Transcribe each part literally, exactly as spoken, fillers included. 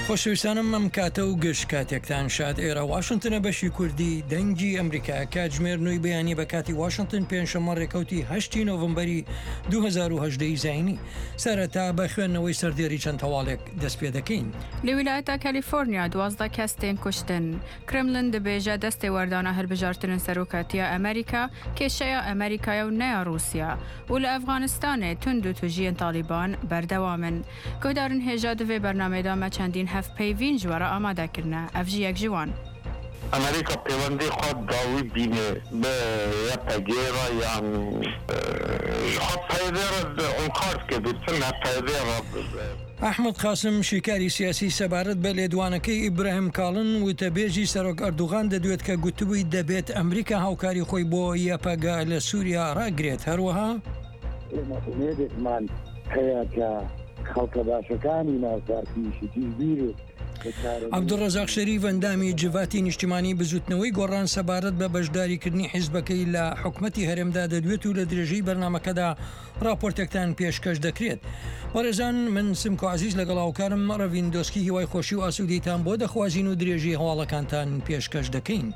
خۆشەویستانم ئەم کاتە و گشت کاتێکتان شاد ئێرە واشنگتنە بەشی کوردی دەنگی ئەمریکا کاتژمێر نوێی بەیانی بە کاتی واشنگتن پێنجشەممە ڕێکەوتی هەشتی نۆڤەمبەری دوو هەزار و هەژدە زاینی سەرەتا بە خوێندنەوەی سەردێری چەند هەواڵێک دەست پێ دەکەین. لە ویلایەتە کالیفۆرنیا دوازدە کەس تێن کوشتن. کرملن دەبێژە دەستی وەردانە هەڵبژارتنن سەرۆکاتیە ئەمریکا کێشەیە ئەمریکایە و نەیە رووسیا و لە ئەفغانستانێ تند و توژیان تالیبان بەردەوامن. گۆدارن هێژە دوێ بەرنامەدامە چەندین هەف پەیڤین ژوارە ئامادەکردنە ئەڤژی یەک جوان. ئەمریکا پەیوەندی خۆت داوی بینێ بە یەپەگێرە یان خۆ پەیوێرە ئۆنکارد کرد چن پەیوێرە ئەحمەد قاسم شیکاری سیاسی سەبارەت بە لێدوانەکەی ئیبراهیم کاڵن وتەبێژی سەرۆک ئەردوغان دەدوێت کە گوتبووی دەبێت ئەمریکا هاوکاری خۆی بۆ یەپەگا لە سووریا ڕاگرێت. هەروەها ئێمەێدێکمان هەیە کە خەڵکە باشەکانی ناوچارکیشی بیرێت. عەبدوڕەزاق شەریف ئەندامی جڤاتی نیشتیمانی بزوتنەوەی گۆڕان سەبارەت بە بەشداریکردنی حیزبەکەی لە حکومەتی هەرێمدا دەدوێت و لە درێژەی بەرنامەکەدا راپۆرتێکتان پێشکەش دەکرێت. وەڕێزان من سمکۆ عەزیز لەگەڵ هاوکارم ڕەڤین دۆسکی هیوای خۆشی و ئاسوودەیتان بۆ دەخوازین و درێژی هەواڵەکانتان پێشکەش دەکەین.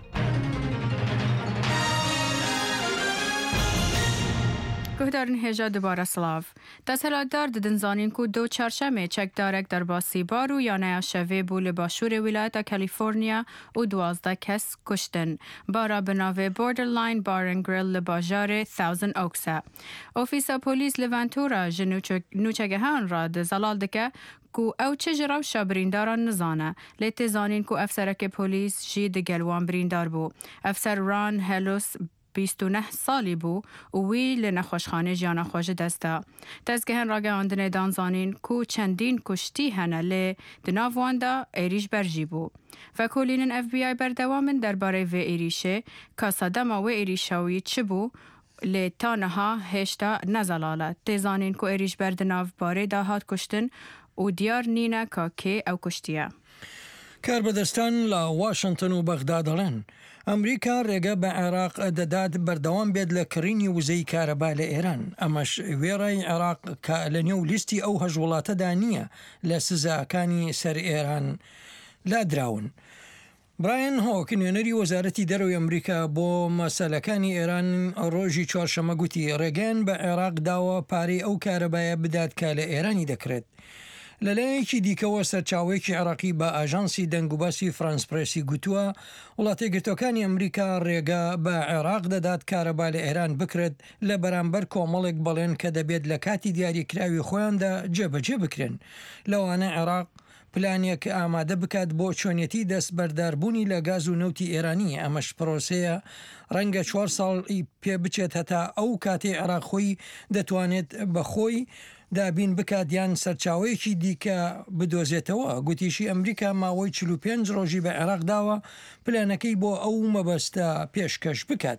گهدارن هێژە دوبارە سلااف دەسەلاتدار ددن زانین کو دو چارشەمێ چەکدارێک دەرباسی بار و یانەیە شەوێ بوو لە باشوورێ ویلایەتە کالیفۆرنیا و دوازدە کەس کوشتن. بارا بناوێ بۆردرلاین بارن گریل لە باژارێ تاوزن ئۆکسە. ئۆفیسە پۆلیس لە ڤانتورا ژ نوچەگەهان را دەزەڵال دەکە کو ئەو چ ژراو شەبرینداران نزانە لێ تێزانین کو ئەفسەرەکە پۆلیس ژی دەگەلوان بریندار بوو. ئەفسەر ران هەلوس بیست و نه سالی بوو و وی لە نەخۆشخانە ژیانە خۆشە دەستا. دەستگەهێن ڕاگەیاندنێ دانزانین کو چەندین کوشتی هەنە لێ دناواندا ئێریش بەرژی بوو. ڤەکۆلینن ئەف بی ئای بەردەوامن دەربارەی vê ئێریشێ کاسەدەما وێ ئێریشەوی چ بوو لێ تانەها هێشتا نەزەڵالە. تێزانین کو ئێریش بەردناو بارێ داهات کوشتن و دیار نینە کا کێ ئەو کوشتیە. کاربەدەستان لە واشنگتن و بەغدا دەڵێن ئەمریکا ڕێگە بە عێراق دەدات بەردەوام بێت لە کڕینی وزەی کارەبا لە ئێران. ئەمەش وێڕای عێراق کە لە نێو لیستی ئەو هەژوڵاتەدا نییە لە سزاکانی سەر ئێران لادراون. برایەن هۆک نوێنەری وەزارەتی دەرەوەی ئەمریکا بۆ مەسەلەکانی ئێران ڕۆژی چوارشەمە گوتی ڕێگەیان بە عێراق داوە پارەی ئەو کارەبایە بدات کە لە ئێرانی دەکرێت. لەلایەکی دیکەوە سەرچاوەیەکی عێراقی بە ئاژانسی دەنگوباسی فرانس پرێسی گوتووە وڵاتی گرتوەکانی ئەمریکا ڕێگە بە عێراق دەدات کارەبا لە ئێران بکرێت لە بەرامبەر کۆمەڵێک بەڵێن کە دەبێت لە کاتی دیاریکراوی خۆیاندا جێبەجێ بکرێن. لەوانە عێراق پلانێک ئامادە بکات بۆ چۆنیەتی دەست بەرداربوونی لە گاز و نەوتی ئێرانی. ئەمەش پرۆسەیە ڕەنگە چوار ساڵی پێ بچێت هەتا ئەو کاتێ عێراق خۆی دەتوانێت بەخۆی دابین بکات یان سەرچاوەیەکی دیکە بدۆزێتەوە. گوتیشی ئەمریکا ماوەی چل و پێنج ڕۆژی بە عێراق داوە پلانەکەی بۆ ئەو مەبەستە پێشکەش بکات.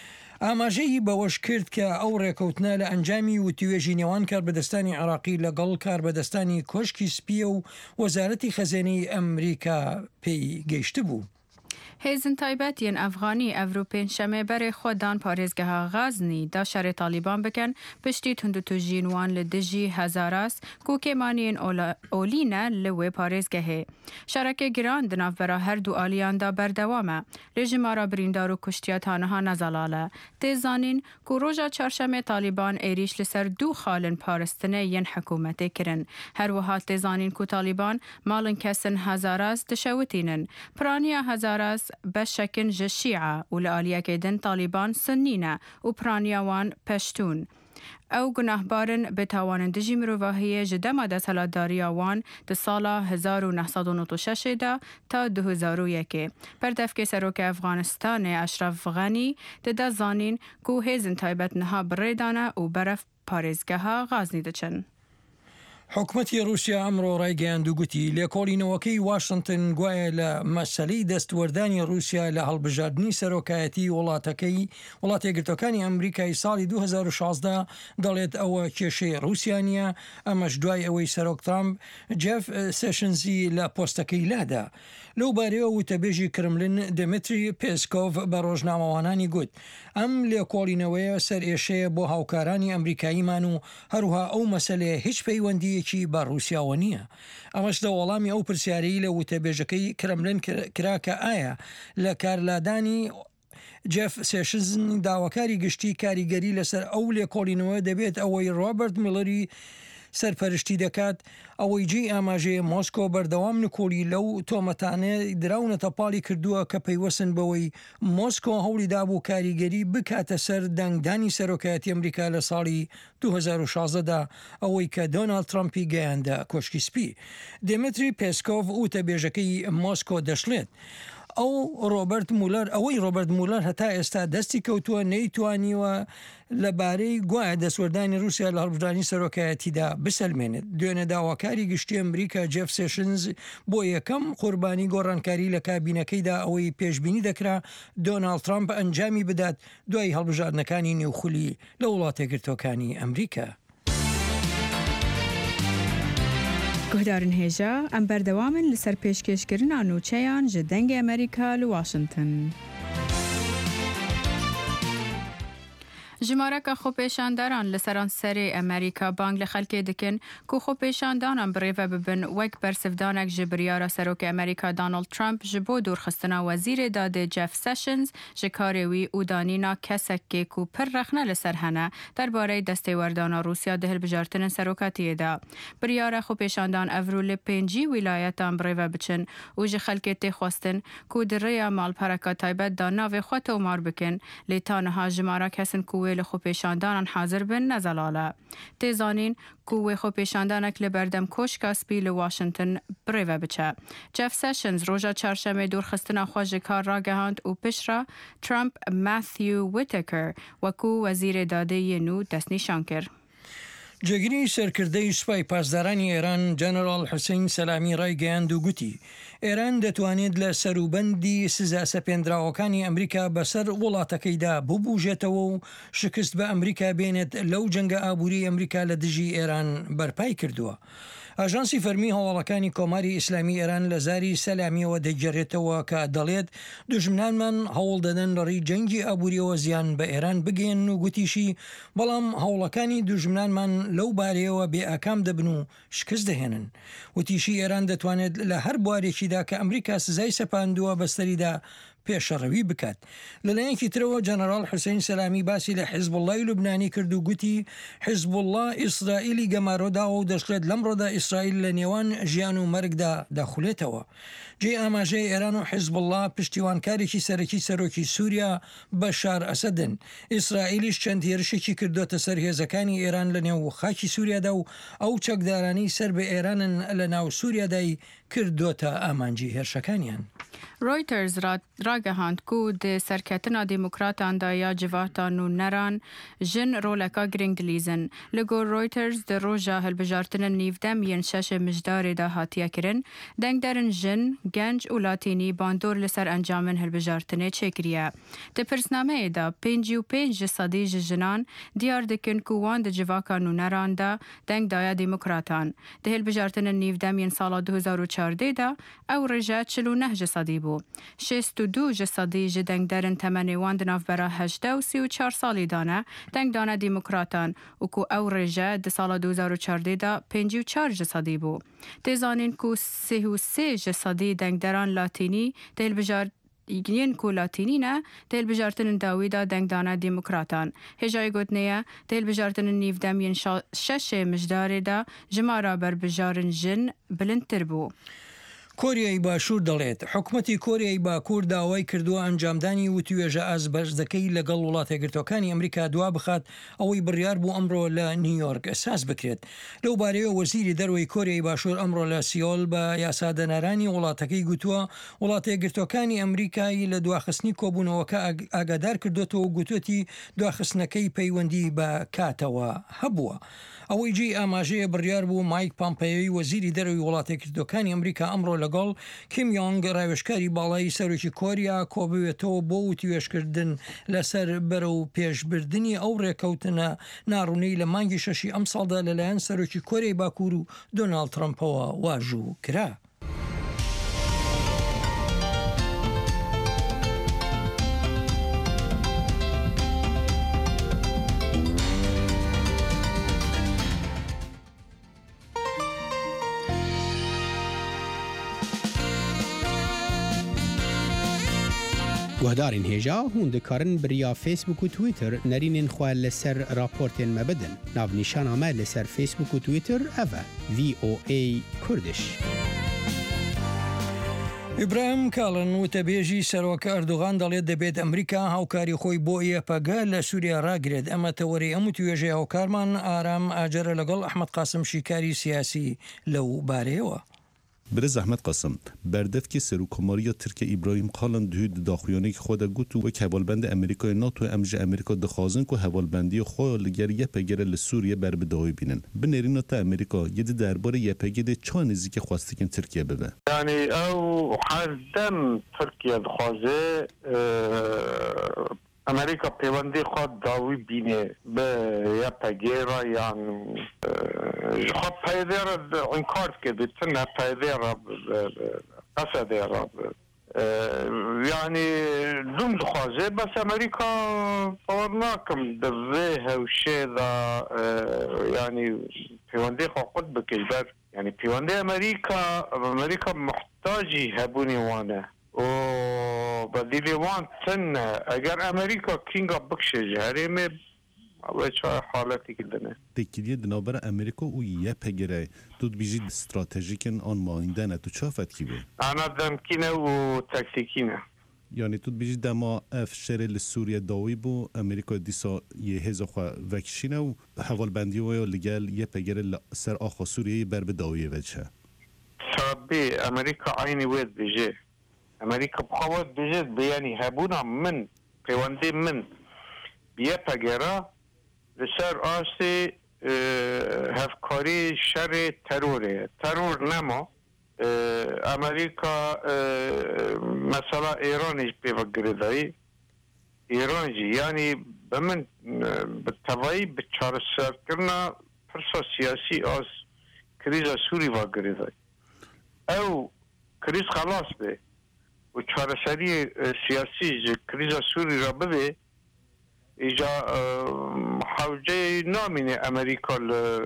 ئاماژەی بەوەش کرد کە ئەو ڕێکەوتنە لە ئەنجامی وتیوێژی نێوان کاربەدەستانی عێراقی لەگەڵ کاربەدەستانی کۆشکی سپیە و وەزارەتی خەزێنەی ئەمریکا پێی گەیشت بوو. هێزن تایبەتیان ئەفغانی ئەڤروپێن شەمێ بەرێ خۆدان پارێزگەها غازنی دا شەرێ تالیبان بکەن پشتی توندوتوژینوان لە دژی هەزاراس کوکێمانیان ئۆلینە لە وێ پارێزگەهێ. شەرەکە گران دناوبەرە هەردوو ئالیاندا بەردەوامە لێژمارە بریندار و کوشتیا تانەها نەزەڵالە. تێزانین کو ڕۆژە چارشەمێ تالیبان ئێریش لەسەر دوو خالن پارستنە یەن حکوومەتێ کرن. هەروەها تێزانین کو تالیبان ماڵن کەسن هەزاراس دشەوتینن. پرانیا هەزاراس بەشەکن ژە شیعە و لە ئالیەکێدن تالیبان سنینە و پرانیاوان پەشتون. ئەو گوناهبارن بتوانن دژی مرۆڤاهەیە ji dema desthilatdariya wan di sala hezar û neh sed û nod û şeşê de ta du hezar û yekê. Perdevkê Serokê Efganistanê Eşref Ghani dide zanîn ku hêzin taybet niha birêdane û beref parêzgeha Ghaznî diçin. حکومەتی رووسیا ئەمڕۆ ڕایگەیاند و گوتی لێکۆڵینەوەکەی واشنگتن گوایە لە مەسەلەی دەستوەردانی رووسیا لە هەڵبژاردننی سەرۆکایەتی وڵاتەکەی وڵاتی یەکگرتوەکانی ئەمریکای ساڵی دوو هەزار و شازدە دەڵێت ئەوە کێشەی رووسیانە. ئەمەش دوای ئەوەی سەرۆک ترامپ جێف سێشنزی لە پۆستەکەی لادا. لەو بارەوە وتەبێژی کرملن دمتری پێسکۆڤ بە ڕۆژنامەوانانی گوت ئەم لێکۆڵینەوەیە سەر ئێشەیە بۆ هاوکارانی ئەمریکاییمان و هەروها ئەو مەسەلەیە هیچ پەیوەندی هەڵوێستیەکی بە ڕووسیاوە نییە. ئەمەش لە وەڵامی ئەو پرسیارەی لە وتەبێژەکەی کرملن کراکە ئایا لە کارلادانی جێف سێشنز داواکاری گشتی کاریگەری لەسەر ئەو لێکۆڵینەوە دەبێت ئەوەی ڕۆبرت میلەری سەرپەرشتی دەکات ئەوەی جێی ئاماژەیە مۆسکۆ بەردەوام نکۆلی لەو تۆمەتانە دراونەتە پاڵی کردووە کە پەیوەستن بەوەی مۆسکۆ هەوڵی دابوو کاریگەری بکاتە سەر دەنگدانی سەرۆکایەتی ئەمریکا لە ساڵی دوو هەزار و شازدە ئەوەی کە دۆناڵد ترامپی گەیاندە کۆشکی سپی. دێمەتری پێسکۆڤ وتەبێژەکەی مۆسکۆ دەشڵێت ئەو ڕۆبرت مولەر ئەوەی ڕۆبرت مولەر هەتا ئێستا دەستی کەوتووە نەیتوانیوە لەبارەی گوایە دەسوەردانی رووسیا لە هەڵبژانی سەرۆکایەتیدا بسەلمێنێت. دوێنێ داواکاری گشتی ئەمریکا جێف سێشنز بۆ یەکەم قوربانی گۆڕانکاری لە کابینەکەیدا ئەوەی پێشبینی دەکرا دۆناڵد ترامپ ئەنجامی بدات دوای هەڵبژاردنەکانی نێوخولی لە وڵاتە یەکگرتووەکانی ئەمریکا. گهدارن هێژە ئەم بەردەوامن لەسەر پێشکەشکردنا نوچەیان ji dengê Amerîka li Washington. ژمارەکە خۆپێشانداران لە سەرانسەرê ئەمریکا بانگ لە خەلکێ dikin ku خۆپێشاندانان birêve bibin wek bersivdanek ji biryara serokê Amerîka Donald Trump ji bo dûrxistina Wezîrê Dadê Jeff Sessions ji karê wî û danîna kesekê ku pir rexne li ser hene derbareyê destêwerdana Rûsya di hilbijartinên seroketiyê de. Biryara xۆpêşandan ev rû li pêncî wîlayetan birêve biçin û ji xelkê tê xwestin ku di rêya malpereka taybet da navê xwe tomar bikin lê taniha jimara kesin ku li xۆپêşandanan hazir bin nezelale. Têzanîn ku wê xۆپêşandanek li berdem koşka spî li Washington birêve biçe. Jeff Sessions roja çarşemê dûrxistina xwe ji kar ragihand û pişra Trump Matthew Whitaker wekû Wezîrê Dadê yê nû destnîşan kir. جێگیری سەرکردەی سوپای پاسدارانی ئێران جەنەرال حوسێن سەلامی ڕایگەیاند و گوتی ئێران دەتوانێت لە سەروبەندی سزا سەپێنراوەکانی ئەمریکا بەسەر وڵاتەکەیدا ببوژێتەوە و شکست بە ئەمریکا بێنێت لەو جەنگە ئابووری ئەمریکا لە دژی ئێران بەرپای کردووە. ئاژانسی فەرمی هەواڵەکانی کۆماری ئیسلامی ئێران لە زاری سەلامیەوە دەگەڕێتەوە کە دەڵێت دوژمنانمان هەوڵ دەدەن لەڕێی جەنگی ئابووریەوە زیان بە ئێران بگەێن و گوتیشی بەڵام هەوڵەکانی دوژمنانمان لەو بارەیەوە بێ ئاکام دەبن و شکست دەهێنن. وتیشی ئێران دەتوانێت لە هەر بوارێکیدا کە ئەمریکا سزای سەپاندووە بەستەریدا پێشەڕەوی بکات. لەلایەنکی ترەوە جەنەرال حوسێن سەلامی باسی لە حیزب اللای لوبنانی کرد و گوتی حیزب الله ئیسرائیلی گەمارۆداوە و دەشڵێت لەمڕۆدا ئیسرائیل لە نێوان ژیان و مەرگدا داخولێتەوە. جێ ئاماژەی ئێران و حیزب الله پشتیوانکارێکی سەرەکی سەرۆکی سووریا بەشار ئەسەدن. ئیسرائیلیش چەند هێرشێکی کردوتە سەر هێزەکانی ئێران لە نێو خاکی سووریادا و ئەو چەکدارانی سەر بە ئێرانن لە ناو سووریادای کردوتە ئامانجی هێرشەکانیان. Reuters ragihand ku di serketina demokratan da ya civatan û neran jin roleka giring dilîzin. Li gor Reuters di roja hilbijartinên nîvdem yên şeşê mijdarê da hatiye kirin, dengderin jin, genç û latînî bandor li ser encamên hilbijartinê çêkiriye. Di pirsnameyê da pêncî û pênc ji sedî ji jinan diyar dikin ku wan di civakan û neran da deng daya demokratan. Di hilbijartinên nîvdem yên sala du hezar û çardê da ew rêje çil û neh ji sedî bû. شێست و دوو ji sedî ji dengderin temenê wan di navbera hejdeh û sî û çar salî de ne dengdana demokratan û ku ew rêje di sala du hezar û çardê da pêncî û çar ji sedî bû. Têzanîn ku sêh û sê ji sedî dengderan latînî di hilbijar yên ku latînî ne di hilbijartinên dawî da dengdana demokratan. Hêjayê gotinê di hilbijartinên nîvdem yên şeşê mijdarê da jimara berbijarin jin bilindtir bû. کۆریای باشوور دەڵێت حکوومەتی کۆریای باکوور داوای کردووە ئەنجامدانی وتوێژە ئاز بەرزەکەی لەگەڵ وڵاتە یەکگرتووەکانی ئەمریکا دوا بخات ئەوەی بڕیار بوو ئەمڕۆ لە نیویۆرک ئەساس بکرێت. لەو بارەیە وەزیری دەروی کۆریای باشوور ئەمڕۆ لە سیۆل بە یاسادەنەرانی وڵاتەکەی گوتووە وڵاتە یەکگرتووەکانی ئەمریکایی لە دواخستنی کۆبوونەوەکە ئاگادار کردوێتەوە و گوتوەتی دواخستنەکەی پەیوەندی بە کاتەوە هەبووە. ئەوەی جێ ئاماژەیە بڕیار بوو مایک پامپەیۆی وەزیری دەروی وڵاتە یەکگرتووەکانی ئەمریکا ئەمڕۆ لەگەڵ کیم یۆنگ ڕاوێژکاری باڵایی سەرۆکی کۆریا کۆبوێتەوە بۆ وتوێژکردن لەسەر بەرە و پێشبردننی ئەو ڕێکەوتنە ناڕوونەی لە مانگی شەشی ئەم ساڵدا لەلایەن سەرۆکی کۆریای باکوور و دۆناڵد ترامپەوە واژوو کرا. گهدارین هێژا هون دikarin biriya Facebook و Twitter nerînên xwe li ser raportên me bidin. Navnîşana me li ser Facebook û Twitter ev e V O A Kurdiş. ئیبراهیم کاڵن وتەبێژی سەرۆکە ئەردوغان دەڵێت دەبێت ئەمریکا هاوکاری خۆی بۆ یەپەگە لە سووریا ڕاگرێت. ئەمە تەوەری ئەم توێژەی هاوکارمان ئارام ئاجرە لەگەڵ ئەحمەد قاسم شیکاری سیاسی لەو بارەیەوە. برز احمد قاسم بردف که سروکماریا ترکیه ابراهیم قالن دهود داخویانه که خود گوت و حوالبند امریکای ناتو امج امریکا دخوازن که حوالبندی خو لگر یپگره لسوریه بر بداوی بینن بنرین تا امریکا یه درباره یپگه چه نزدیک خواسته که ترکیه ببه یعنی او حزدم ترکیه دخوازه امریکا پیوندی خود داوی بینه به یپگه را یعنی خب پیدر انکار کرده تنه پیدر قصده را یعنی دوم دخوازه بس امریکا فورناکم دوه هوشه دا یعنی پیونده خود بکشبر یعنی پیونده امریکا امریکا محتاجی هبونی وانه و بدیلی وان تنه اگر امریکا کینگا بکشه جهرمه و چه حالتی که دنه تکیلیه دنابر امریکا او یه پگره تو بیجید استراتژیکن آن ماینده نه تو چه فتکی به؟ انا دمکینه و تکتیکینه یعنی تو بیجید دما اف شر لسوریه داوی بو امریکا دیسا یه هزا خواه وکشینه و حوال بندی و لگل یه پگره سر آخوا سوریه بر به داویه وچه سابی امریکا عینی وید بیجه امریکا بخواد بیجه بیانی هبونا من پیوندی من بیه پگره لسر آسی هفکاری شر تروره ترور نما امریکا مثلا ایرانیش بیوگردایی ایرانجی یعنی بمن بتوایی بچار سر کرنا پرسا سیاسی از کریز سوری وگردایی او کریز خلاص به و چار سری سیاسی کریز سوری را ببه ایجا حوجه نامینه امریکا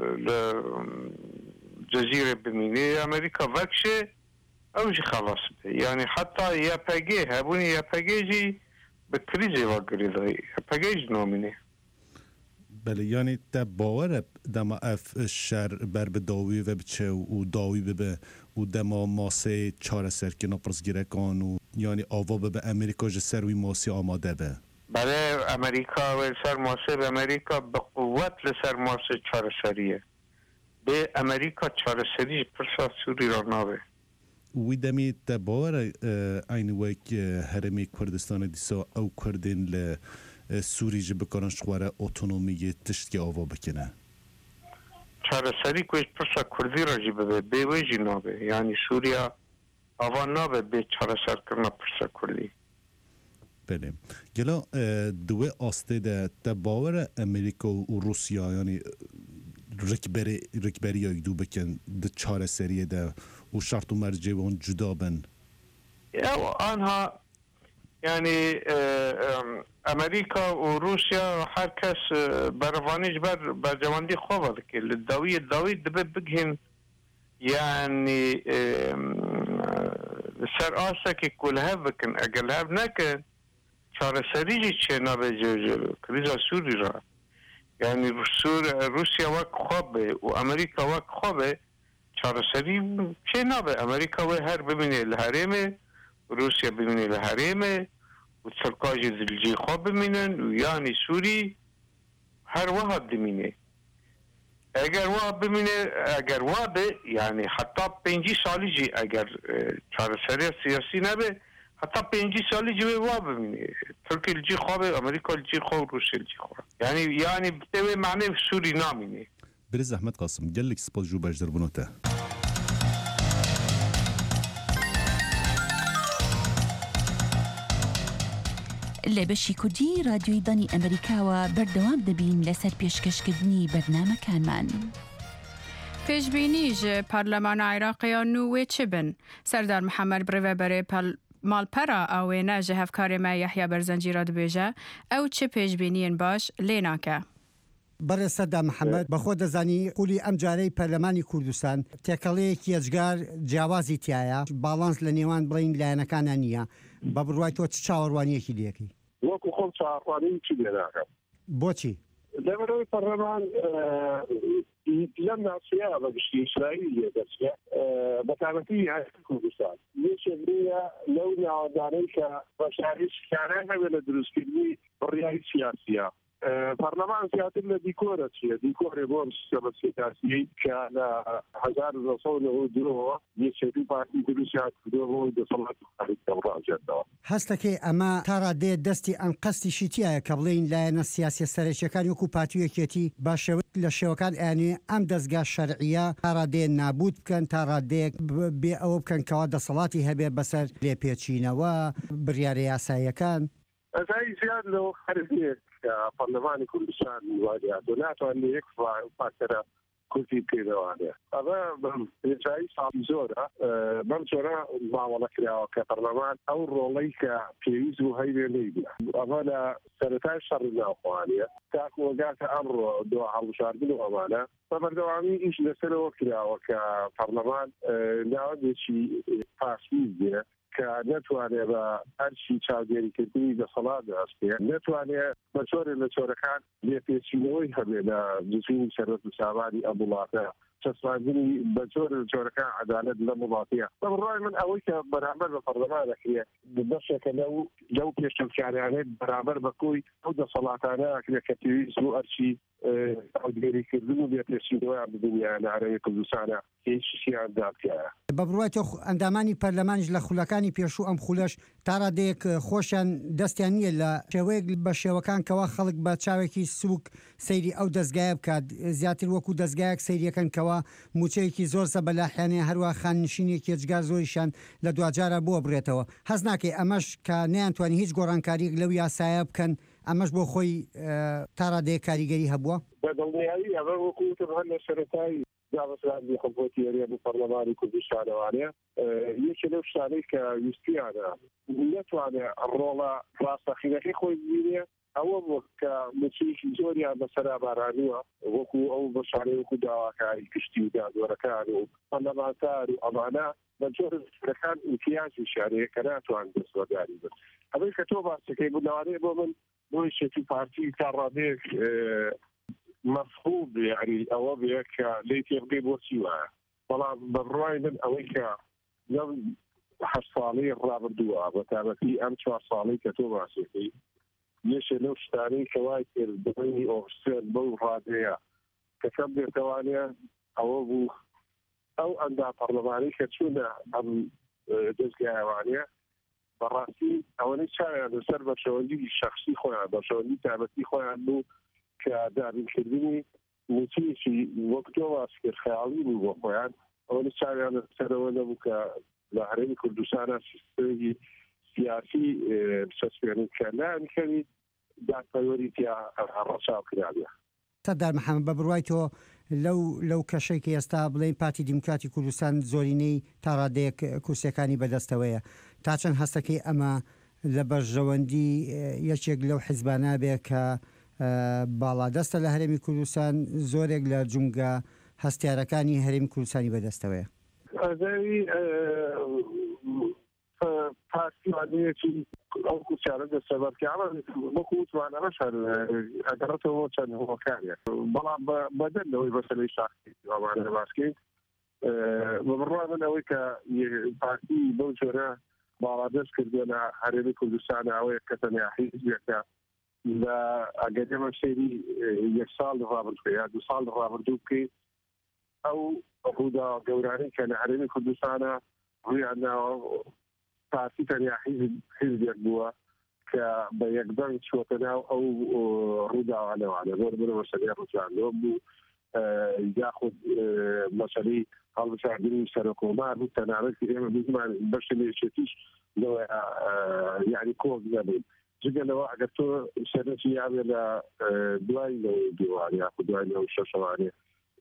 لجزیره بمینه امریکا وکشه اوش خلاص بده یعنی حتی یپگه هبونی یپگه جی به کریزی واگری دایی یپگه جی نامینه بله یعنی تا باور دما اف شر بر به داوی و بچه و داوی به و دما ماسه چار سرکنا پرس گیرکان و یعنی آوا به امریکا جسروی ماسی آماده به بله امریکا و سر ماسه به امریکا به قوت لسر ماسه چار سریه به امریکا چار سریش پرسا سوری را نابه وی دمی تا باور این وک هرمی کردستان دیسا او کردین ل سوری جه بکارن شواره اتونومی تشت که آوا بکنه چار سری کوش پرسا کردی را جی ببه به ویجی نابه یعنی سوریا آوا نابه به چار سر کرنا پرسا کردی بله گلا دوه آسته ده تا باور امریکا و روسیا یعنی رکبری رکبری های دو بکن ده چار سریه ده و شرط و مرجع و اون جدا بن آنها یعنی امریکا و روسیا هر کس بروانیش بر برجواندی خواه که لداوی داوی دبه بگهن یعنی سر آسا که کلها بکن اگر هف نکن چار سریجی چه نابه کریزا سوری را یعنی روسیا وقت خوابه و امریکا وقت خوابه چار سری چه نابه امریکا و هر ببینه لحریمه روسیا ببینه لحریمه و ترکاج زلجی خواب ببینن و یعنی سوری هر واحد ببینه اگر واحد ببینه اگر واحد یعنی حتی پنجی سالی جی اگر چار سری سیاسی نبه حتی پنجی سالی جوی واب ببینه ترکی الجی خوابه امریکا الجی خواب روسیه الجی خواب یعنی یعنی بتوی معنی سوری نامینه برز احمد قاسم گلک سپاس جو بجدر بنوته لبشی کردی رادیوی دانی امریکا و بردوام دبین لسر پیشکشکردنی برنامه‌کان من پیشبینی ج پارلمان عراقی نوی چه بن سردار محمد بروه بره پل مالپرا اوینا جه هفکار ما یحیی برزنجی را دبیجه او چه پیشبینین باش لیناکه بەڕێ سەردا محەممەد بەخۆ دەزانی قولی ئەم جارەی پەرلەمانی کوردستان تێکەڵەیەکی ئەجگار جیاوازی تایە باڵانس لە نێوان بڵین لایەنەکانە نییە بە بڕوای تۆ چ چاوەڕوانیەکی لێکی وەکو خۆم چاوەڕوانی چی لێ ناکەم بۆچی لەبەرەوەی پەرلەمان لەم ناسیە بە گشتی ئیسرائیل لێ دەچێت بەتابەتی هەرێمی کوردستان یەکێک لێیە لەو ناوەدانەی کە بەشاریشکانە هەبێت لە دروستکردنی بڕیاری سیاسیە پەرلەمان زیاتر لە دیکۆرە چیە دیکۆرێ بۆ سیستەمە سیاسیی کە لە هەزار و نۆ سەد و دووەوە یەکێتی پارتی دروستیان کردووە بۆ دەسەڵاتی خارجیەوە ڕاجێتەوە هەستەکەی ئەمە تا ڕادێ دەستی ئەم قەستیشی تایە کە بڵێن لایەنە سیاسی سەرەکیەکان وەکو پارتی یەکێتی باشەوت لە شێوەکان ئەیانێ ئەم دەستگا شەرعیە تا ڕادێ نابود بکەن تا ڕادەیەک بێ ئەوە بکەن کەوا دەسەڵاتی هەبێ بەسەر لێپێچینەوە بڕیارە یاساییەکان ئەزای زیاد لەوە خەرجێت کە پەرلەمانی کوردستان وادیات و ناتوانێت یەک فاکتەرە کورتی پێدەوانێت ئەمە پێچایی ساڵی زۆرە بەم جۆرە ماوەڵە کراوە کە پەرلەمان ئەو ڕۆڵەی کە پێویست و هەیبێ نەیبێ ئەمە لە سەرەتای شەڕی ناوخۆوانیە تاکو وەگاتە ئەمڕۆ دو هەڵبژاردن و ئەمانە بە بەردەوامی ئیش لەسەرەوە کراوە کە پەرلەمان ناوەندێکی پاسویز بێ کە نەتوانێت بە هەرچی چاودێریکردنی دەسەڵات دەستێ نەتوانێت بە چۆرێ لە چۆرەکان لێپێچینەوەی هەبێ لە جزوی سەرەت و ساوانی ئەم وڵاتە چەسپاندنی بە چۆر لە چۆرەکان عەدالەت لە وڵاتیە بەڕای من ئەوەی کە بەرامبەر بە پەرلەمان دەکرێت بەشێکە لەو لەو پێشکەوتیانیانێت بەرامبەر بەکۆی ئەو دەسەڵاتانە ئەکرێت کە پێویست بوو هەرچی چاودێریکردن و لێپێچینەوەیان بدنیان لە هەرێمی کوردستانە هیچیان دابکایە بە بڕوای تۆ ئەندامانی پەرلەمانیش لە خولەکانی پێشوو ئەم خولەش تا ڕادەیەک خۆشیان دەستیان نییە لە شێوەیەک بە شێوەکان کەوا خەڵک بە چاوێکی سووک سەیری ئەو دەستگایە بکات زیاتر وەکو دەستگایەک سەیریەکەن کەوا موچەیەکی زۆر زەبەلاحیانەیە هەروە خاننشینێکی جگار زۆریشان لە دوجارە بۆ بڕێتەوە هەز ناکەی ئەمەش کە نەیانتوانی هیچ گۆڕانکاریەک لەو یاسایە بکەن ئەمەش بۆ خۆی تا ڕادەیە کاریگەری هەبووە بەدڵنیایی ئەمە وەکوتر هەر لە سەرەتایی داوەسراندنی حکوومەتی هەرێمی پەرلەمانی کوردستانەوانەیە یەکێ لەو شتانەی کە ویستیانە نەتوانێت ڕۆڵە ڕاستەقینەکەی خۆی ببینێ ئەوە بوو کە موچەیەکی زۆریان بەسەرا بارانووە وەکو ئەو بەشارەی وەکو داواکاری کشتی و دادوەرەکان و پەرلەمانتار و ئەمانە بە جۆر شتەکان ئیمتیازی شارەیە کە ناتوان دەستوەرداری بن ئەوەی کە تۆ باسەکەی بوو لەوانەیە بۆ من بۆی شێتی پارتی تا ڕادەیەک مفهوم يعني أو بيك ليت يبقي بوسيوة والله بالرأي من أويك يوم حصالي الرابط دوا وتابتي أم شو حصالي كتوبة سيكي يش لو شتاري كوايك الدنيا أو سير بو رادية كتب توانية أو بو أو عند برلماني كتشونا أم جزء حيوانية براسي أو نشأ نسر بشوالي شخصي خويا بشوالي تابتي خويا عنده كدارینکردنی موچەیەکی وەک تۆ واسکرد خەیاڵی بوو بۆ خۆیان ئەوە چاویان سەرەوە نەبوو کە لە هەرێمی کوردستانە سیستەمی سیاسی سەسپێنکە نانکەوی دادپەروەری تیا ڕەچاو کرابێ سەردار محەممەد بە بڕوای تۆ لەو لەو کەشەی کە ئێستا بڵێن پارتی دیموکراتی کوردستان زۆرینەی تا ڕادەیەک کورسیەکانی بەدەستەوەیە تا چەند هەستەکەی ئەمە لە بەرژەوەندی یەکێک لەو حیزبانە بێ کە باڵادەستە لە هەرێمی کوردستان زۆرێک لە جونگە هەستیارەکانی هەرێمی کوردستانی بەدەستەوەیە ئەزاوی پارتیوانەیەکی ئەو کوچارە دەستەبەرکەوە وەکو وتوان ئەمەش ئەگەڕێتەوە چەند هۆکارێک بەڵام بەدەنەوەی بەسەرەی شاخصی ئەوانە باسکەین بە بڕوا من ئەوەی کە پارتی بەو جۆرە باڵادەست کردووە لە هەرێمی کوردستانە ئەوەیە کە تەنیا حیزبێکە لە ئەگەرێمە سێری یەک ساڵ ڕابردووە یا دو ساڵ ڕابردوو بکەیت ئەو ڕوودا گەورانەی کە لە هەرێمی کوردستانە ڕوویان ناوە پارتی تەنیا حیزبێک بووە کە بە یەکدەنگ چووەتە ناو ئەو ڕووداوانەوانە زۆر بنەوە سەریا ڕووچاندەوە بوو یاخود مەسەلەی هەڵبژاردننی سەرۆکۆمار بوو تەنانەت ئێمە بزمان بەشە لێچێتیش لەوە یعنی کۆک نەبوو جگە لەوە ئەگەر تۆ سەرەتی یاوێ لە دوای لەو دیوان یاخود دوای لەو شەشەوانێ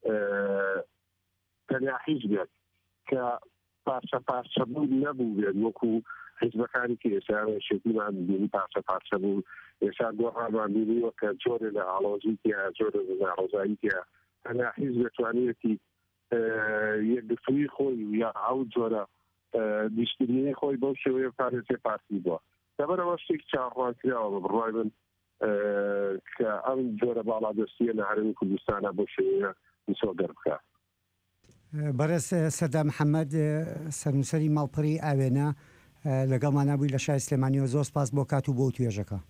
تەنیا حیزبێک کە پارچە پارچە بوو نەبوو بێت وەکو حیزبەکانی کە ئێستا شێتیمان بینی پارچە پارچە بوو ئێستا گۆڕامان بینیوە کە جۆرێ لە ئاڵۆزی تیا جۆرە لە ناڕۆزایی تیا تەنیا حیزب دەتوانێتی یەکگرتووی خۆی یا ئەو جۆرە دیشترینی خۆی بەو شێوەیە پارێزی پارتی بووە لەبەرەوە شتێک چاخوازکراوە بە بڕای کە ئەم جۆرە باڵادەستیە لە هەرێمی کوردستانە بۆ شێوەیە مسۆگەر بکات. بەڕێز سەردا محەممەد سەرنووسەری ماڵپەڕی ئاوێنە لەگەڵمان نبووی لە شای سلێمانیەوە زۆر سپاس بۆ کات و بۆ توێژەکە.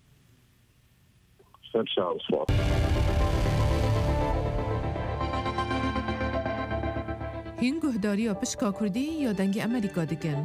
هین گوهداریە پشکا کوردی یا دەنگی ئەمریکا دەکەن.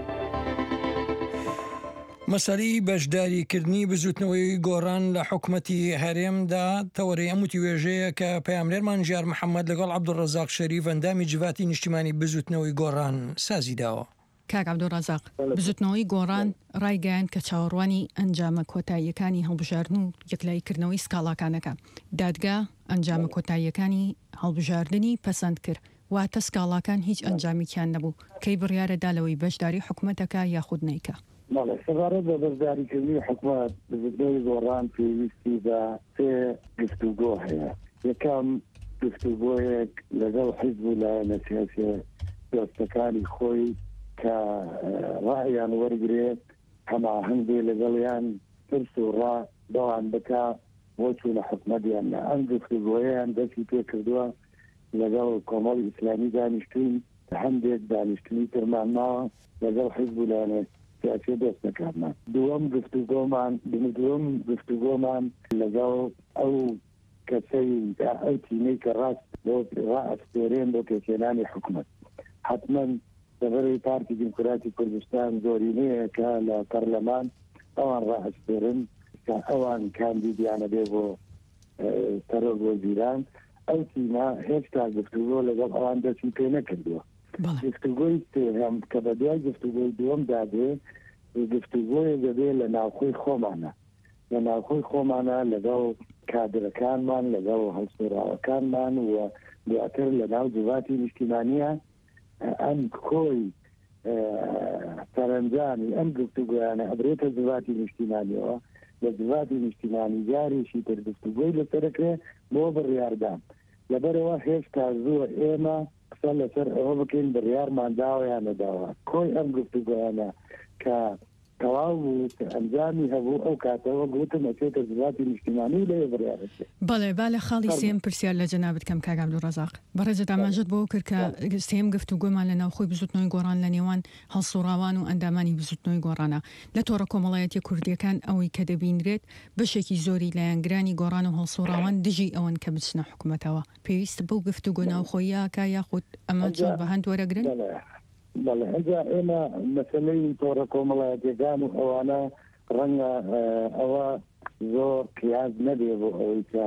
مەسەری بەشداریکردنی بزوتنەوەی گۆڕان لە حکوومەتی هەرێمدا تەوەری ئەموتی وێژەیە کە پەیاملێرمان ژیار محەممەد لەگەڵ عەبدوڵڕەزاق شەریف ئەندامی جڤاتی نیشتیمانی بزوتنەوەی گۆڕان سازی داوە. کاک عەبدوڵڕەزاق بزوتنەوەی گۆڕان ڕایگەیان کە چاوەڕوانی ئەنجامە کۆتاییەکانی هەڵبژاردن و یەکلایکردنەوەی سکاڵاکانەکە دادگا ئەنجامە کۆتاییەکانی هەڵبژاردننی پەسەند کرد واتە سکاڵاکان هیچ ئەنجامیان نەبوو کەی بڕیارەدا لەوەی بەشداری حکوومەتەکە یاخود نیکە. سەبارەت بە بەشداریکردنی حکوومەت بزوتنەوەی گۆڕان پێویستی بە سێ گفتوگۆ هەیە. یەکەم گفتوگۆیەک لەگەڵ حیزب و لایەنە سیاسی دۆستەکانی خۆی کە ڕایان وەرگرێت هەماهەنگ بێ لەگەڵیان ترس و ڕا دەوان بکا بۆ چوونە حکوومەتیان لە ئەم گفتوگۆیان دەستی پێ کردووە لەگەڵ کۆمەڵی ئیسلامی دانیشتوین هەندێک دانیشتنی ترمان ماوە لەگەڵ حیزب و لایەنە سیاسی دۆستەکانمان. دووەم گفتوگۆمان دووەم گفتوگۆمان لەگەڵ ئەو کەسەی ئەو تیمەی کە ڕاست بۆ ڕائەسپێرێن بۆ پێکهێنانی حکوومەت. حتمما لەبەرەوەی پارتی دیموکراتی کوردستان زۆرینەیە کە لە پەرلەمان ئەوان ڕائەسپێرن کە ئەوان کاندیدیانە بێ بۆ سەرۆک وەزیران ئەو تیمە هێشتا گفتوگۆ لەگەڵ ئەوان دەستی پێ نەکردووە. گفتوگۆی سێهەم کە بە دوای گفتوگۆی دووەم دادێ گفتوگۆیە دەبێ لە ناوخۆی خۆمانە لە ناوخۆی خۆمانە لەگەڵ کادرەکانمان لەگەڵ هەڵسوراوەکانمان و دواتر لە ناو جوواتی نیشتیمانیە ئەم کۆی سەرنجامی ئەم گفتوگۆیانە ئەبرێتە جوواتی نیشتیمانیەوە لە جوواتی نیشتیمانی جارێکی تر گفتوگۆی لەسەرەکرێ بۆ بڕیاردان لەبەرەوە هێشتا زۆر ئێمە قسە لەسەر ئەوە بکەین بڕیارمان داوایان نەداوە کۆی ئەم گفتوگۆیانە کە تەواو بوو ئەنجامی هەبوو ئەو کاتەوە گوتم ئەچێتە جوواتی نیشتیمانی لێ بڕیارەکرێت. بەڵێ با لە خاڵی سێم پرسیار لە جەنابەت کەم کاک عەبدوڵڕەزاق بەڕێزت ئاماژەت بۆ کرد کە سێم گفتوگۆمان لە ناوخۆی بزوتنەوەی گۆڕان لە نێوان هەڵسوڕاوان و ئەندامانی بزوتنەوەی گۆڕانە لە تۆڕە کۆمەڵایەتی کوردیەکان ئەوەی کە دەبینرێت بەشێکی زۆری لایەنگرانی گۆڕان و هەڵسوڕاوان دژی ئەوەن کە بچنە حکوومەتەوە پێویستە بەو گفتوگۆ ناوخۆییە کا یاخود ئەمە چۆن بە هەند وەرەگرن؟ بەڵێ هەجا ئێمە مەسەلەی تۆڕە کۆمەڵایەتیەکان و ئەوانە ڕەنگە ئەوە زۆر قیاس نەبێ بۆ ئەوەی کە